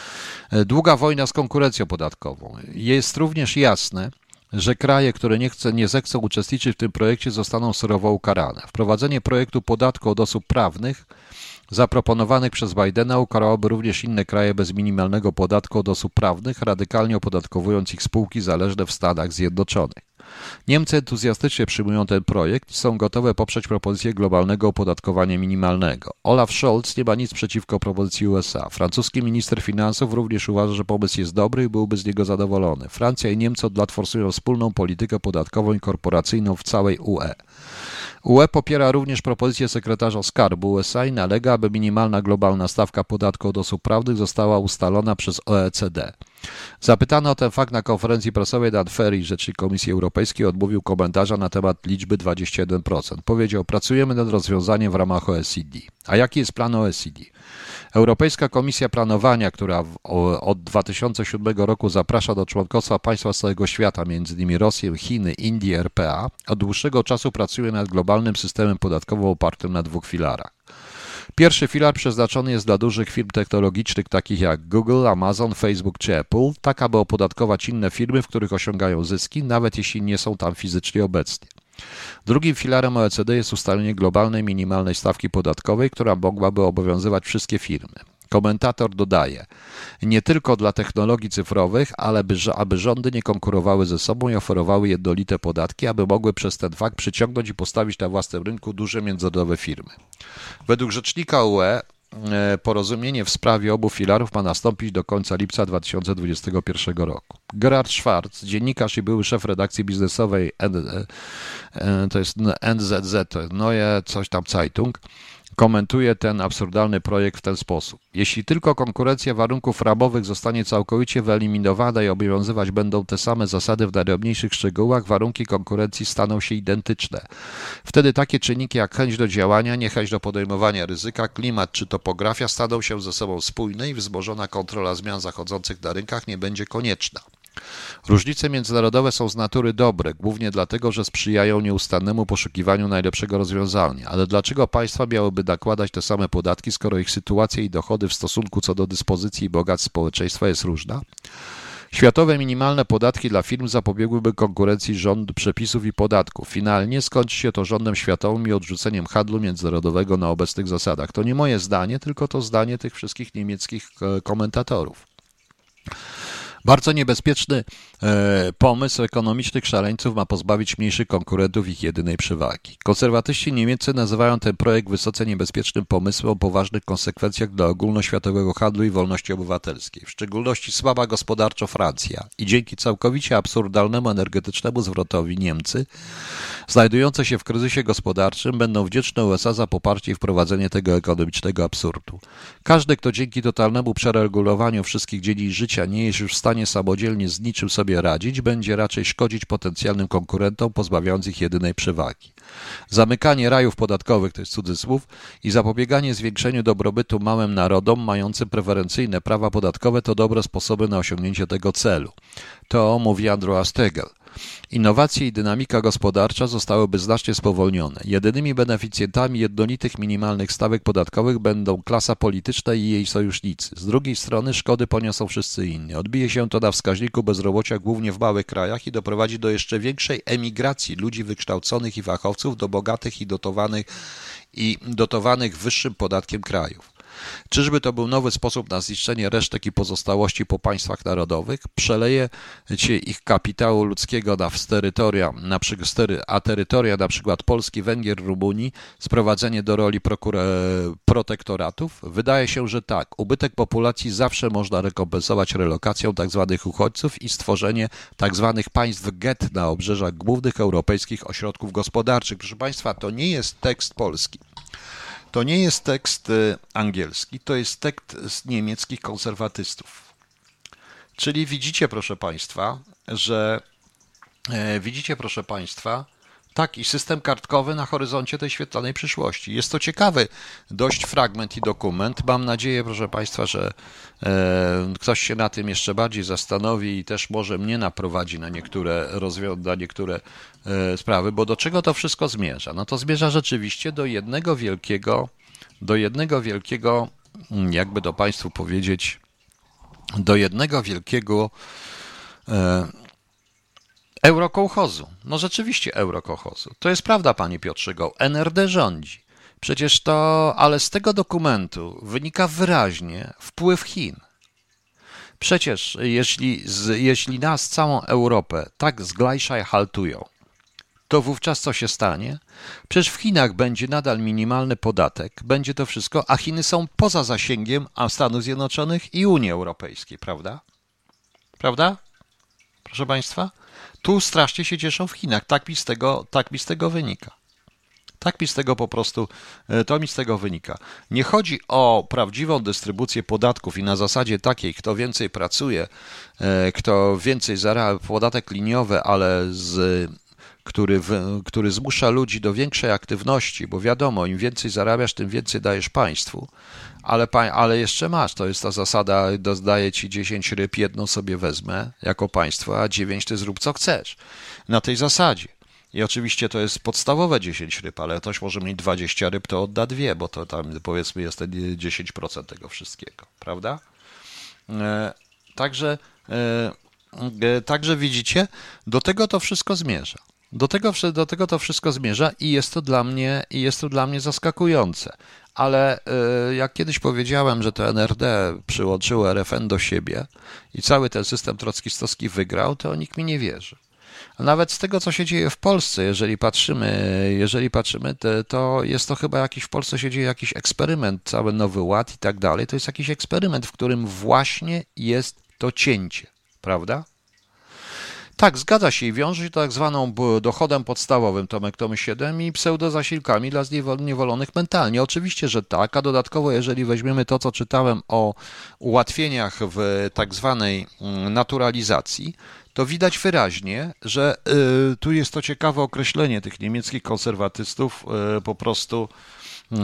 Długa wojna z konkurencją podatkową. Jest również jasne, że kraje, które nie, chce, nie zechcą uczestniczyć w tym projekcie, zostaną surowo ukarane. Wprowadzenie projektu podatku od osób prawnych zaproponowanych przez Bidena ukarałoby również inne kraje bez minimalnego podatku od osób prawnych, radykalnie opodatkowując ich spółki zależne w Stanach Zjednoczonych. Niemcy entuzjastycznie przyjmują ten projekt i są gotowe poprzeć propozycję globalnego opodatkowania minimalnego. Olaf Scholz nie ma nic przeciwko propozycji U S A. Francuski minister finansów również uważa, że pomysł jest dobry i byłby z niego zadowolony. Francja i Niemcy od lat forsują wspólną politykę podatkową i korporacyjną w całej U E. U E popiera również propozycję sekretarza skarbu U S A i nalega, aby minimalna globalna stawka podatku od osób prawnych została ustalona przez O E C D. Zapytany o ten fakt na konferencji prasowej Dan Ferry, rzecznik Komisji Europejskiej, odmówił komentarza na temat liczby dwadzieścia jeden procent. Powiedział, pracujemy nad rozwiązaniem w ramach O E C D. A jaki jest plan O E C D? Europejska Komisja Planowania, która w, o, od dwa tysiące siódmego roku zaprasza do członkostwa państwa z całego świata, między innymi Rosję, Chiny, Indię, R P A, od dłuższego czasu pracuje nad globalnym systemem podatkowym opartym na dwóch filarach. Pierwszy filar przeznaczony jest dla dużych firm technologicznych takich jak Google, Amazon, Facebook czy Apple, tak aby opodatkować inne firmy, w których osiągają zyski, nawet jeśli nie są tam fizycznie obecnie. Drugim filarem O E C D jest ustalenie globalnej minimalnej stawki podatkowej, która mogłaby obowiązywać wszystkie firmy. Komentator dodaje, nie tylko dla technologii cyfrowych, ale by, aby rządy nie konkurowały ze sobą i oferowały jednolite podatki, aby mogły przez ten fakt przyciągnąć i postawić na własnym rynku duże międzynarodowe firmy. Według rzecznika U E porozumienie w sprawie obu filarów ma nastąpić do końca lipca dwa tysiące dwudziestego pierwszego roku. Gerhard Schwarz, dziennikarz i były szef redakcji biznesowej, to jest N Z Z, to jest Neue coś tam Zeitung, komentuje ten absurdalny projekt w ten sposób. Jeśli tylko konkurencja warunków ramowych zostanie całkowicie wyeliminowana i obowiązywać będą te same zasady w najdrobniejszych szczegółach, warunki konkurencji staną się identyczne. Wtedy takie czynniki jak chęć do działania, niechęć do podejmowania ryzyka, klimat czy topografia staną się ze sobą spójne i wzmożona kontrola zmian zachodzących na rynkach nie będzie konieczna. Różnice międzynarodowe są z natury dobre, głównie dlatego, że sprzyjają nieustannemu poszukiwaniu najlepszego rozwiązania. Ale dlaczego państwa miałyby nakładać te same podatki, skoro ich sytuacja i dochody w stosunku co do dyspozycji i bogactw społeczeństwa jest różna? Światowe minimalne podatki dla firm zapobiegłyby konkurencji rządu, przepisów i podatków. Finalnie skończy się to rządem światowym i odrzuceniem handlu międzynarodowego na obecnych zasadach. To nie moje zdanie, tylko to zdanie tych wszystkich niemieckich komentatorów. Bardzo niebezpieczny e, pomysł ekonomicznych szaleńców ma pozbawić mniejszych konkurentów ich jedynej przewagi. Konserwatyści niemieccy nazywają ten projekt wysoce niebezpiecznym pomysłem o poważnych konsekwencjach dla ogólnoświatowego handlu i wolności obywatelskiej. W szczególności słaba gospodarczo Francja i dzięki całkowicie absurdalnemu energetycznemu zwrotowi Niemcy, znajdujące się w kryzysie gospodarczym, będą wdzięczne U S A za poparcie i wprowadzenie tego ekonomicznego absurdu. Każdy, kto dzięki totalnemu przeregulowaniu wszystkich dziedzin życia nie jest już w stanie samodzielnie z niczym sobie radzić, będzie raczej szkodzić potencjalnym konkurentom, pozbawiając ich jedynej przewagi. Zamykanie rajów podatkowych, to jest cudzysłów, i zapobieganie zwiększeniu dobrobytu małym narodom mającym preferencyjne prawa podatkowe to dobre sposoby na osiągnięcie tego celu. To mówi Andreas Tegel. Innowacje i dynamika gospodarcza zostałyby znacznie spowolnione. Jedynymi beneficjentami jednolitych minimalnych stawek podatkowych będą klasa polityczna i jej sojusznicy. Z drugiej strony szkody poniosą wszyscy inni. Odbije się to na wskaźniku bezrobocia głównie w małych krajach i doprowadzi do jeszcze większej emigracji ludzi wykształconych i fachowców do bogatych i dotowanych i dotowanych wyższym podatkiem krajów. Czyżby to był nowy sposób na zniszczenie resztek i pozostałości po państwach narodowych? Przeleje się ich kapitału ludzkiego na terytoria, na przykład, a terytoria na przykład Polski, Węgier, Rumunii, sprowadzenie do roli protektoratów? Wydaje się, że tak. Ubytek populacji zawsze można rekompensować relokacją tzw. uchodźców i stworzenie tzw. państw gett na obrzeżach głównych europejskich ośrodków gospodarczych. Proszę Państwa, to nie jest tekst polski. To nie jest tekst angielski, to jest tekst z niemieckich konserwatystów. Czyli widzicie, proszę Państwa, że e, widzicie, proszę Państwa, taki system kartkowy na horyzoncie tej świetlanej przyszłości. Jest to ciekawy dość fragment i dokument. Mam nadzieję, proszę Państwa, że e, ktoś się na tym jeszcze bardziej zastanowi i też może mnie naprowadzi na niektóre, rozwią- na niektóre e, sprawy, bo do czego to wszystko zmierza? No to zmierza rzeczywiście do jednego wielkiego, do jednego wielkiego, jakby to Państwu powiedzieć, do jednego wielkiego e, eurokołchozu. No rzeczywiście eurokołchozu. To jest prawda, Panie Piotrze Goł. N R D rządzi. Przecież to, ale z tego dokumentu wynika wyraźnie wpływ Chin. Przecież jeśli, z, jeśli nas, całą Europę, tak zglajszaj haltują, to wówczas co się stanie? Przecież w Chinach będzie nadal minimalny podatek, będzie to wszystko, a Chiny są poza zasięgiem Stanów Zjednoczonych i Unii Europejskiej, prawda? Prawda? Proszę Państwa? Tu strasznie się cieszą w Chinach. Tak mi z tego, tak mi z tego wynika. Tak mi z tego po prostu, to mi z tego wynika. Nie chodzi o prawdziwą dystrybucję podatków i na zasadzie takiej, kto więcej pracuje, kto więcej zarabia, podatek liniowy, ale z, który, który zmusza ludzi do większej aktywności, bo wiadomo, im więcej zarabiasz, tym więcej dajesz państwu. Ale, ale jeszcze masz, to jest ta zasada, daję ci dziesięć ryb, jedną sobie wezmę jako państwo, a dziewięć ty zrób co chcesz. Na tej zasadzie. I oczywiście to jest podstawowe dziesięć ryb, ale ktoś może mieć dwadzieścia ryb, to odda dwie, bo to tam powiedzmy jest dziesięć procent tego wszystkiego, prawda? E, także, e, e, także widzicie, do tego to wszystko zmierza. Do tego, do tego to wszystko zmierza i jest to dla mnie, i jest to dla mnie zaskakujące. Ale y, jak kiedyś powiedziałem, że to N R D przyłączyło R F N do siebie i cały ten system trockistowski wygrał, to nikt mi nie wierzy. A nawet z tego, co się dzieje w Polsce, jeżeli patrzymy, jeżeli patrzymy, to jest to chyba jakiś, w Polsce się dzieje jakiś eksperyment, cały Nowy Ład i tak dalej. To jest jakiś eksperyment, w którym właśnie jest to cięcie, prawda? Tak, zgadza się i wiąże się to tak zwaną dochodem podstawowym, Tomek Tomy siedem i pseudozasiłkami dla zniewolonych mentalnie. Oczywiście, że tak, a dodatkowo jeżeli weźmiemy to, co czytałem o ułatwieniach w tak zwanej naturalizacji, to widać wyraźnie, że y, tu jest to ciekawe określenie tych niemieckich konserwatystów, y, po prostu y,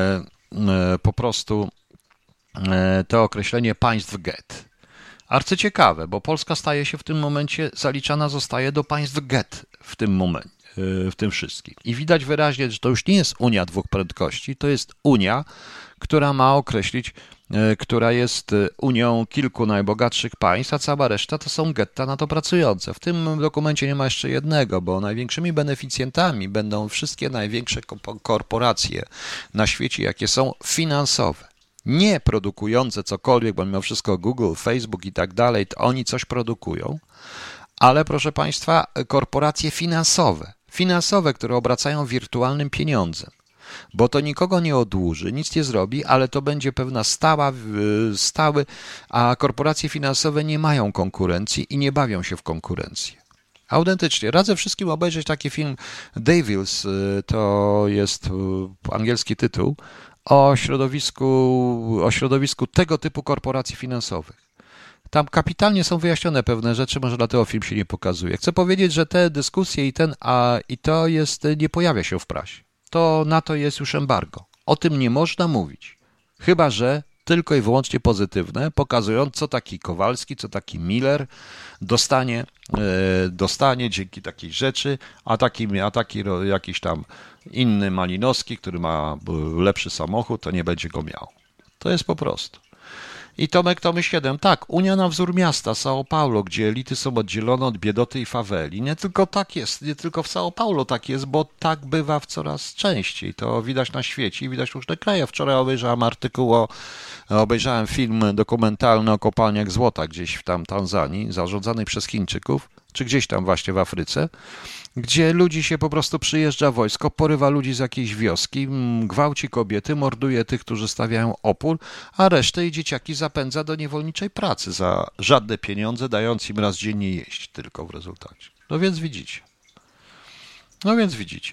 y, po prostu y, to określenie państw get. Arcyciekawe, bo Polska staje się w tym momencie, zaliczana zostaje do państw get w tym momencie, w tym wszystkim. I widać wyraźnie, że to już nie jest Unia dwóch prędkości, to jest Unia, która ma określić, która jest Unią kilku najbogatszych państw, a cała reszta to są getta na to pracujące. W tym dokumencie nie ma jeszcze jednego, bo największymi beneficjentami będą wszystkie największe korporacje na świecie, jakie są finansowe. Nie produkujące cokolwiek, bo mimo wszystko Google, Facebook i tak dalej, to oni coś produkują, ale proszę Państwa, korporacje finansowe, finansowe, które obracają wirtualnym pieniądzem, bo to nikogo nie odłuży, nic nie zrobi, ale to będzie pewna stała, stały, a korporacje finansowe nie mają konkurencji i nie bawią się w konkurencję. Autentycznie. Radzę wszystkim obejrzeć taki film Devils, to jest angielski tytuł, o środowisku, o środowisku tego typu korporacji finansowych. Tam kapitalnie są wyjaśnione pewne rzeczy, może dlatego film się nie pokazuje. Chcę powiedzieć, że te dyskusje i ten, a i to jest, nie pojawia się w prasie. To na to jest już embargo. O tym nie można mówić. Chyba że tylko i wyłącznie pozytywne, pokazując, co taki Kowalski, co taki Miller dostanie, e, dostanie dzięki takiej rzeczy, a taki, a taki jakiś tam inny Malinowski, który ma lepszy samochód, to nie będzie go miał. To jest po prostu. I Tomek Tomy siedem, tak, Unia na wzór miasta São Paulo, gdzie elity są oddzielone od biedoty i faweli. Nie tylko tak jest, nie tylko w São Paulo tak jest, bo tak bywa w coraz częściej. To widać na świecie i widać w różnych krajach. Wczoraj obejrzałem artykuł o, obejrzałem film dokumentalny o kopalniach złota gdzieś w tam Tanzanii, zarządzanej przez Chińczyków, czy gdzieś tam właśnie w Afryce, gdzie ludzi się po prostu przyjeżdża wojsko, porywa ludzi z jakiejś wioski, gwałci kobiety, morduje tych, którzy stawiają opór, a resztę i dzieciaki zapędza do niewolniczej pracy za żadne pieniądze, dając im raz dziennie jeść tylko w rezultacie. No więc widzicie. No więc widzicie.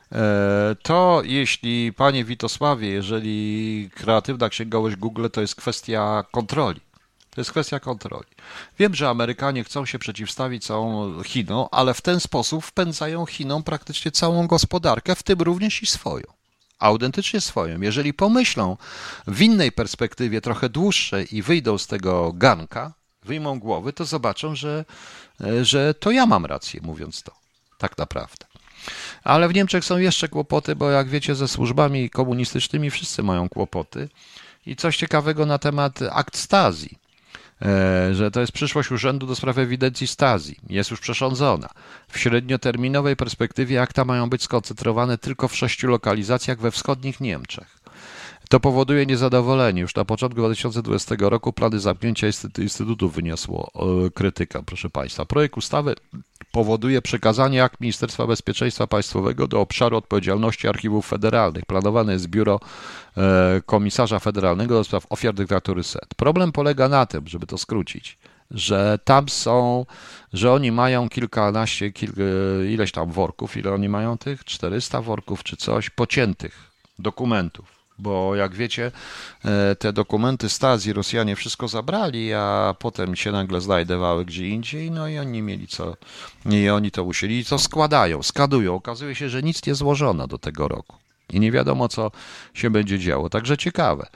To jeśli, panie Witosławie, jeżeli kreatywna księgowość Google to jest kwestia kontroli. To jest kwestia kontroli. Wiem, że Amerykanie chcą się przeciwstawić całą Chinom, ale w ten sposób wpędzają Chinom praktycznie całą gospodarkę, w tym również i swoją. Autentycznie swoją. Jeżeli pomyślą w innej perspektywie, trochę dłuższej i wyjdą z tego ganka, wyjmą głowy, to zobaczą, że, że to ja mam rację, mówiąc to. Tak naprawdę. Ale w Niemczech są jeszcze kłopoty, bo jak wiecie, ze służbami komunistycznymi wszyscy mają kłopoty. I coś ciekawego na temat akt Stasi. Że to jest przyszłość Urzędu do Spraw Ewidencji Stasi. Jest już przesądzona. W średnioterminowej perspektywie akta mają być skoncentrowane tylko w sześciu lokalizacjach we wschodnich Niemczech. To powoduje niezadowolenie. Już na początku dwa tysiące dwudziestego roku plany zamknięcia instytutu wyniosło krytykę, proszę Państwa. Projekt ustawy powoduje przekazanie akt Ministerstwa Bezpieczeństwa Państwowego do obszaru odpowiedzialności archiwów federalnych. Planowane jest biuro komisarza federalnego do spraw ofiar dyktatury S E D. Problem polega na tym, żeby to skrócić, że tam są, że oni mają kilkanaście, kilka, ileś tam worków, ile oni mają tych? czterysta worków czy coś, pociętych dokumentów. Bo jak wiecie, te dokumenty Stasi Rosjanie wszystko zabrali, a potem się nagle znajdowały gdzie indziej, no i oni nie mieli co, i oni to musieli, i to składają, skadują. Okazuje się, że nic nie złożono do tego roku. I nie wiadomo, co się będzie działo. Także ciekawe.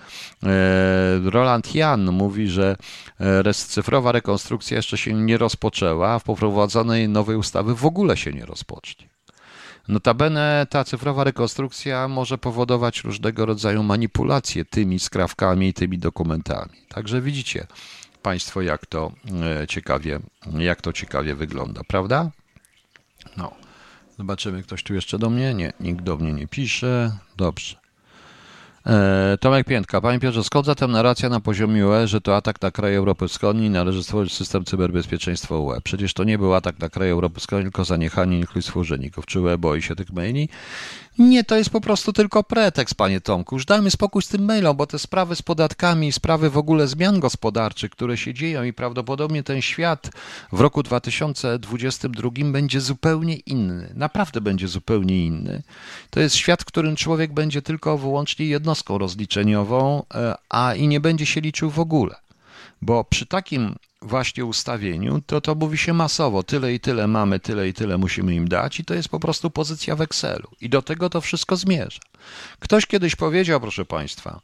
Roland Jan mówi, że cyfrowa rekonstrukcja jeszcze się nie rozpoczęła, a w poprowadzonej nowej ustawy w ogóle się nie rozpocznie. Notabene ta cyfrowa rekonstrukcja może powodować różnego rodzaju manipulacje tymi skrawkami i tymi dokumentami. Także widzicie Państwo, jak to ciekawie, jak to ciekawie wygląda, prawda? No. Zobaczymy, ktoś tu jeszcze do mnie? Nie, nikt do mnie nie pisze. Dobrze. E, Tomek Piętka. Panie Piotrze, skąd zatem narracja na poziomie U E, że to atak na kraje Europy Wschodniej i należy stworzyć system cyberbezpieczeństwa U E? Przecież to nie był atak na kraje Europy Wschodniej, tylko zaniechanie niektórych urzędników. Czy U E boi się tych maili? Nie, to jest po prostu tylko pretekst, panie Tomku. Już dajmy spokój z tym mailom, bo te sprawy z podatkami, sprawy w ogóle zmian gospodarczych, które się dzieją i prawdopodobnie ten świat w roku dwa tysiące dwudziestym drugim będzie zupełnie inny. Naprawdę będzie zupełnie inny. To jest świat, w którym człowiek będzie tylko wyłącznie jednostką rozliczeniową, a i nie będzie się liczył w ogóle. Bo przy takim właśnie ustawieniu, to to mówi się masowo, tyle i tyle mamy, tyle i tyle musimy im dać i to jest po prostu pozycja w Excelu. I do tego to wszystko zmierza. Ktoś kiedyś powiedział, proszę Państwa,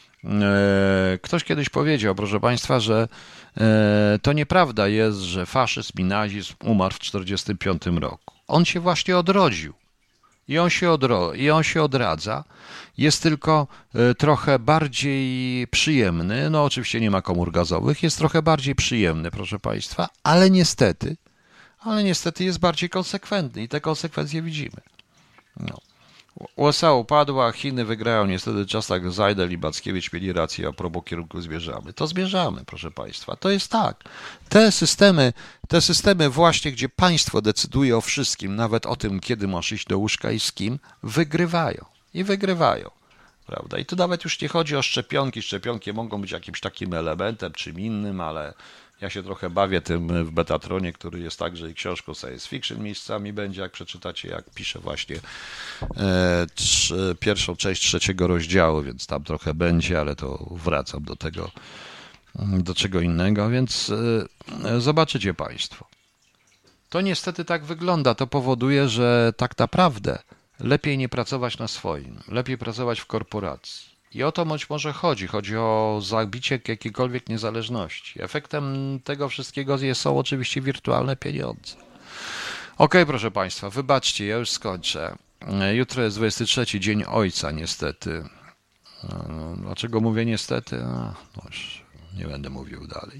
e, ktoś kiedyś powiedział, proszę Państwa, że e, to nieprawda jest, że faszyzm i nazizm umarł w tysiąc dziewięćset czterdziestym piątym roku. On się właśnie odrodził. I on się, odro- I on się odradza, jest tylko y, trochę bardziej przyjemny, no oczywiście nie ma komór gazowych, jest trochę bardziej przyjemny, proszę Państwa, ale niestety, ale niestety jest bardziej konsekwentny i te konsekwencje widzimy. No. U S A upadła, Chiny wygrają, niestety Czastak, Zajdel i Backiewicz mieli rację, a propos kierunku zmierzamy. To zmierzamy, proszę Państwa, to jest tak. Te systemy, te systemy właśnie, gdzie państwo decyduje o wszystkim, nawet o tym, kiedy masz iść do łóżka i z kim, wygrywają i wygrywają. Prawda? I tu nawet już nie chodzi o szczepionki, szczepionki mogą być jakimś takim elementem, czym innym, ale ja się trochę bawię tym w Betatronie, który jest także i książką science fiction miejscami będzie, jak przeczytacie, jak piszę właśnie e, trz, pierwszą część trzeciego rozdziału, więc tam trochę będzie, ale to wracam do tego, do czego innego, więc e, zobaczycie Państwo. To niestety tak wygląda, to powoduje, że tak naprawdę lepiej nie pracować na swoim, lepiej pracować w korporacji. I o to być może chodzi. Chodzi o zabicie jakiejkolwiek niezależności. Efektem tego wszystkiego są oczywiście wirtualne pieniądze. Okej, proszę Państwa, wybaczcie, ja już skończę. Jutro jest dwudziesty trzeci Dzień Ojca, niestety. Dlaczego mówię niestety? No, już nie będę mówił dalej.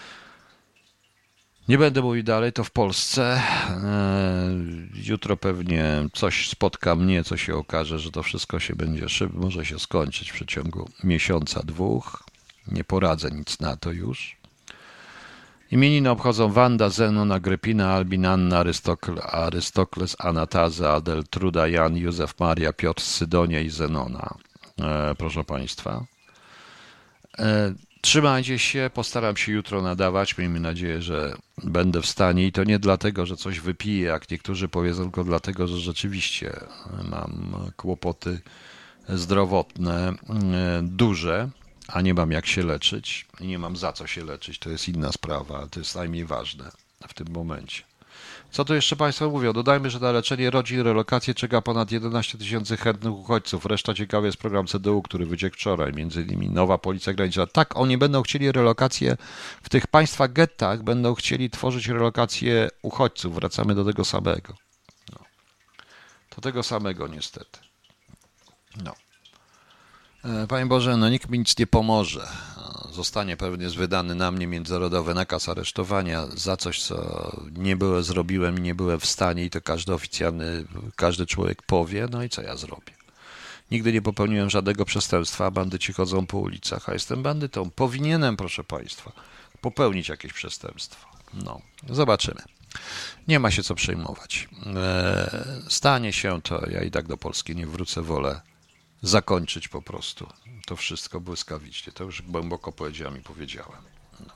Nie będę mówił dalej, to w Polsce. Jutro pewnie coś spotka mnie, co się okaże, że to wszystko się będzie szybko, może się skończyć w przeciągu miesiąca, dwóch. Nie poradzę nic na to już. Imieniny obchodzą Wanda, Zenon, Agrypina, Albin, Anna, Arystokl, Arystokles, Anataza, Adeltruda, Jan, Józef, Maria, Piotr, Sydonia i Zenona. E, proszę Państwa. E, Trzymajcie się, postaram się jutro nadawać, miejmy nadzieję, że będę w stanie i to nie dlatego, że coś wypiję, jak niektórzy powiedzą, tylko dlatego, że rzeczywiście mam kłopoty zdrowotne duże, a nie mam jak się leczyć i nie mam za co się leczyć, to jest inna sprawa, ale to jest najmniej ważne w tym momencie. Co tu jeszcze Państwo mówią? Dodajmy, że na leczenie rodzin i relokację czeka ponad jedenaście tysięcy chętnych uchodźców. Reszta ciekawy jest program C D U, który wyciekł wczoraj, między innymi nowa policja graniczna. Tak, oni będą chcieli relokację w tych państwach gettach, będą chcieli tworzyć relokację uchodźców. Wracamy do tego samego. No. Do tego samego niestety. No. Panie Boże, no nikt mi nic nie pomoże. Zostanie pewnie wydany na mnie międzynarodowy nakaz aresztowania za coś, co nie byłem, zrobiłem i nie byłem w stanie i to każdy oficjalny, każdy człowiek powie, no i co ja zrobię. Nigdy nie popełniłem żadnego przestępstwa, a bandyci chodzą po ulicach, a jestem bandytą. Powinienem, proszę Państwa, popełnić jakieś przestępstwo. No, zobaczymy. Nie ma się co przejmować. Stanie się to, ja i tak do Polski nie wrócę, wolę zakończyć po prostu to wszystko błyskawicznie. To już głęboko powiedziałem i powiedziałem. No.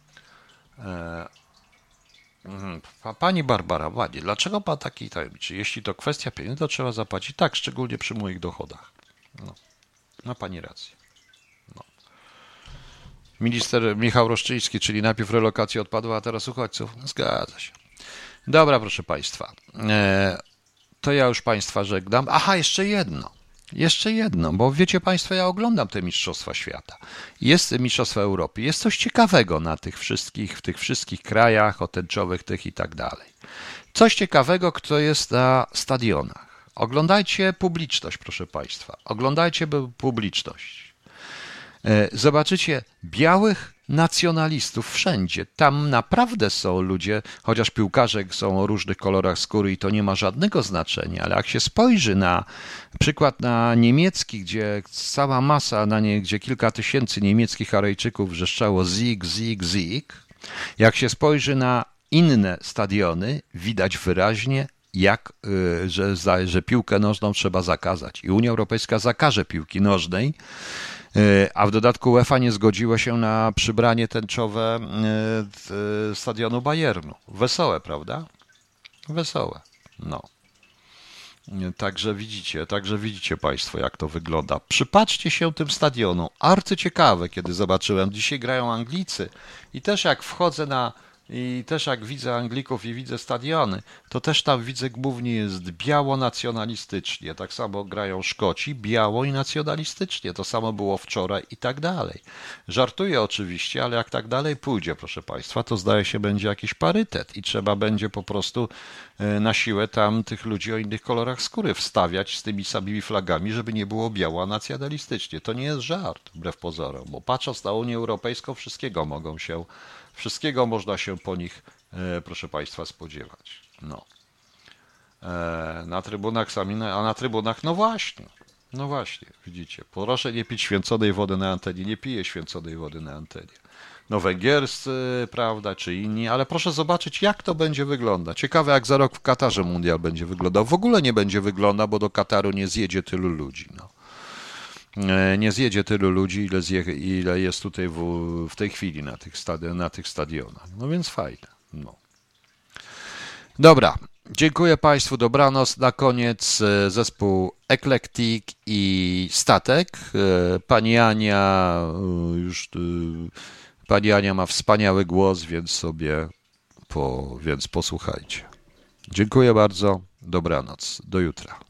E, Pani Barbara, ładnie, dlaczego Pan taki tajemniczy? Jeśli to kwestia pieniędzy, to trzeba zapłacić. Tak, szczególnie przy moich dochodach. No. Ma Pani rację. No. Minister Michał Roszczyński, czyli najpierw relokacja odpadła, a teraz uchodźców. Zgadza się. Dobra, proszę Państwa. E, to ja już Państwa żegnam. Aha, jeszcze jedno. Jeszcze jedno, bo wiecie Państwo, ja oglądam te Mistrzostwa Świata. Jest Mistrzostwa Europy. Jest coś ciekawego na tych wszystkich, w tych wszystkich krajach otęczowych tych i tak dalej. Coś ciekawego, kto jest na stadionach. Oglądajcie publiczność, proszę Państwa. Oglądajcie publiczność. Zobaczycie białych nacjonalistów wszędzie. Tam naprawdę są ludzie, chociaż piłkarze są o różnych kolorach skóry i to nie ma żadnego znaczenia, ale jak się spojrzy na przykład na niemiecki, gdzie cała masa, na nie, gdzie kilka tysięcy niemieckich Arejczyków wrzeszczało Sieg, Sieg, Sieg, jak się spojrzy na inne stadiony, widać wyraźnie, jak, że, że piłkę nożną trzeba zakazać. I Unia Europejska zakaże piłki nożnej, a w dodatku UEFA nie zgodziła się na przybranie tęczowe stadionu Bayernu. Wesołe, prawda? Wesołe. No. Także widzicie, także widzicie Państwo, jak to wygląda. Przypatrzcie się tym stadionom. Arcyciekawe, kiedy zobaczyłem. Dzisiaj grają Anglicy i też jak wchodzę na I też jak widzę Anglików i widzę stadiony, to też tam widzę głównie jest biało-nacjonalistycznie. Tak samo grają Szkoci, biało i nacjonalistycznie. To samo było wczoraj i tak dalej. Żartuję oczywiście, ale jak tak dalej pójdzie, proszę Państwa, to zdaje się będzie jakiś parytet i trzeba będzie po prostu na siłę tam tych ludzi o innych kolorach skóry wstawiać z tymi samymi flagami, żeby nie było biało nacjonalistycznie. To nie jest żart, wbrew pozorom, bo patrząc na Unię Europejską, wszystkiego mogą się Wszystkiego można się po nich, e, proszę Państwa, spodziewać. No. E, na trybunach sami, a na trybunach, no właśnie, no właśnie, widzicie, proszę nie pić święconej wody na antenie, nie piję święconej wody na antenie. No węgierscy, prawda, czy inni, ale proszę zobaczyć, jak to będzie wyglądać. Ciekawe, jak za rok w Katarze mundial będzie wyglądał. W ogóle nie będzie wyglądał, bo do Kataru nie zjedzie tylu ludzi, no. Nie zjedzie tylu ludzi, ile, zje, ile jest tutaj w, w tej chwili na tych, stadi- na tych stadionach. No więc fajne. No. Dobra, dziękuję Państwu, dobranoc. Na koniec zespół Eclectic i Statek. Pani Ania już Pani Ania ma wspaniały głos, więc sobie po, więc posłuchajcie. Dziękuję bardzo, dobranoc, do jutra.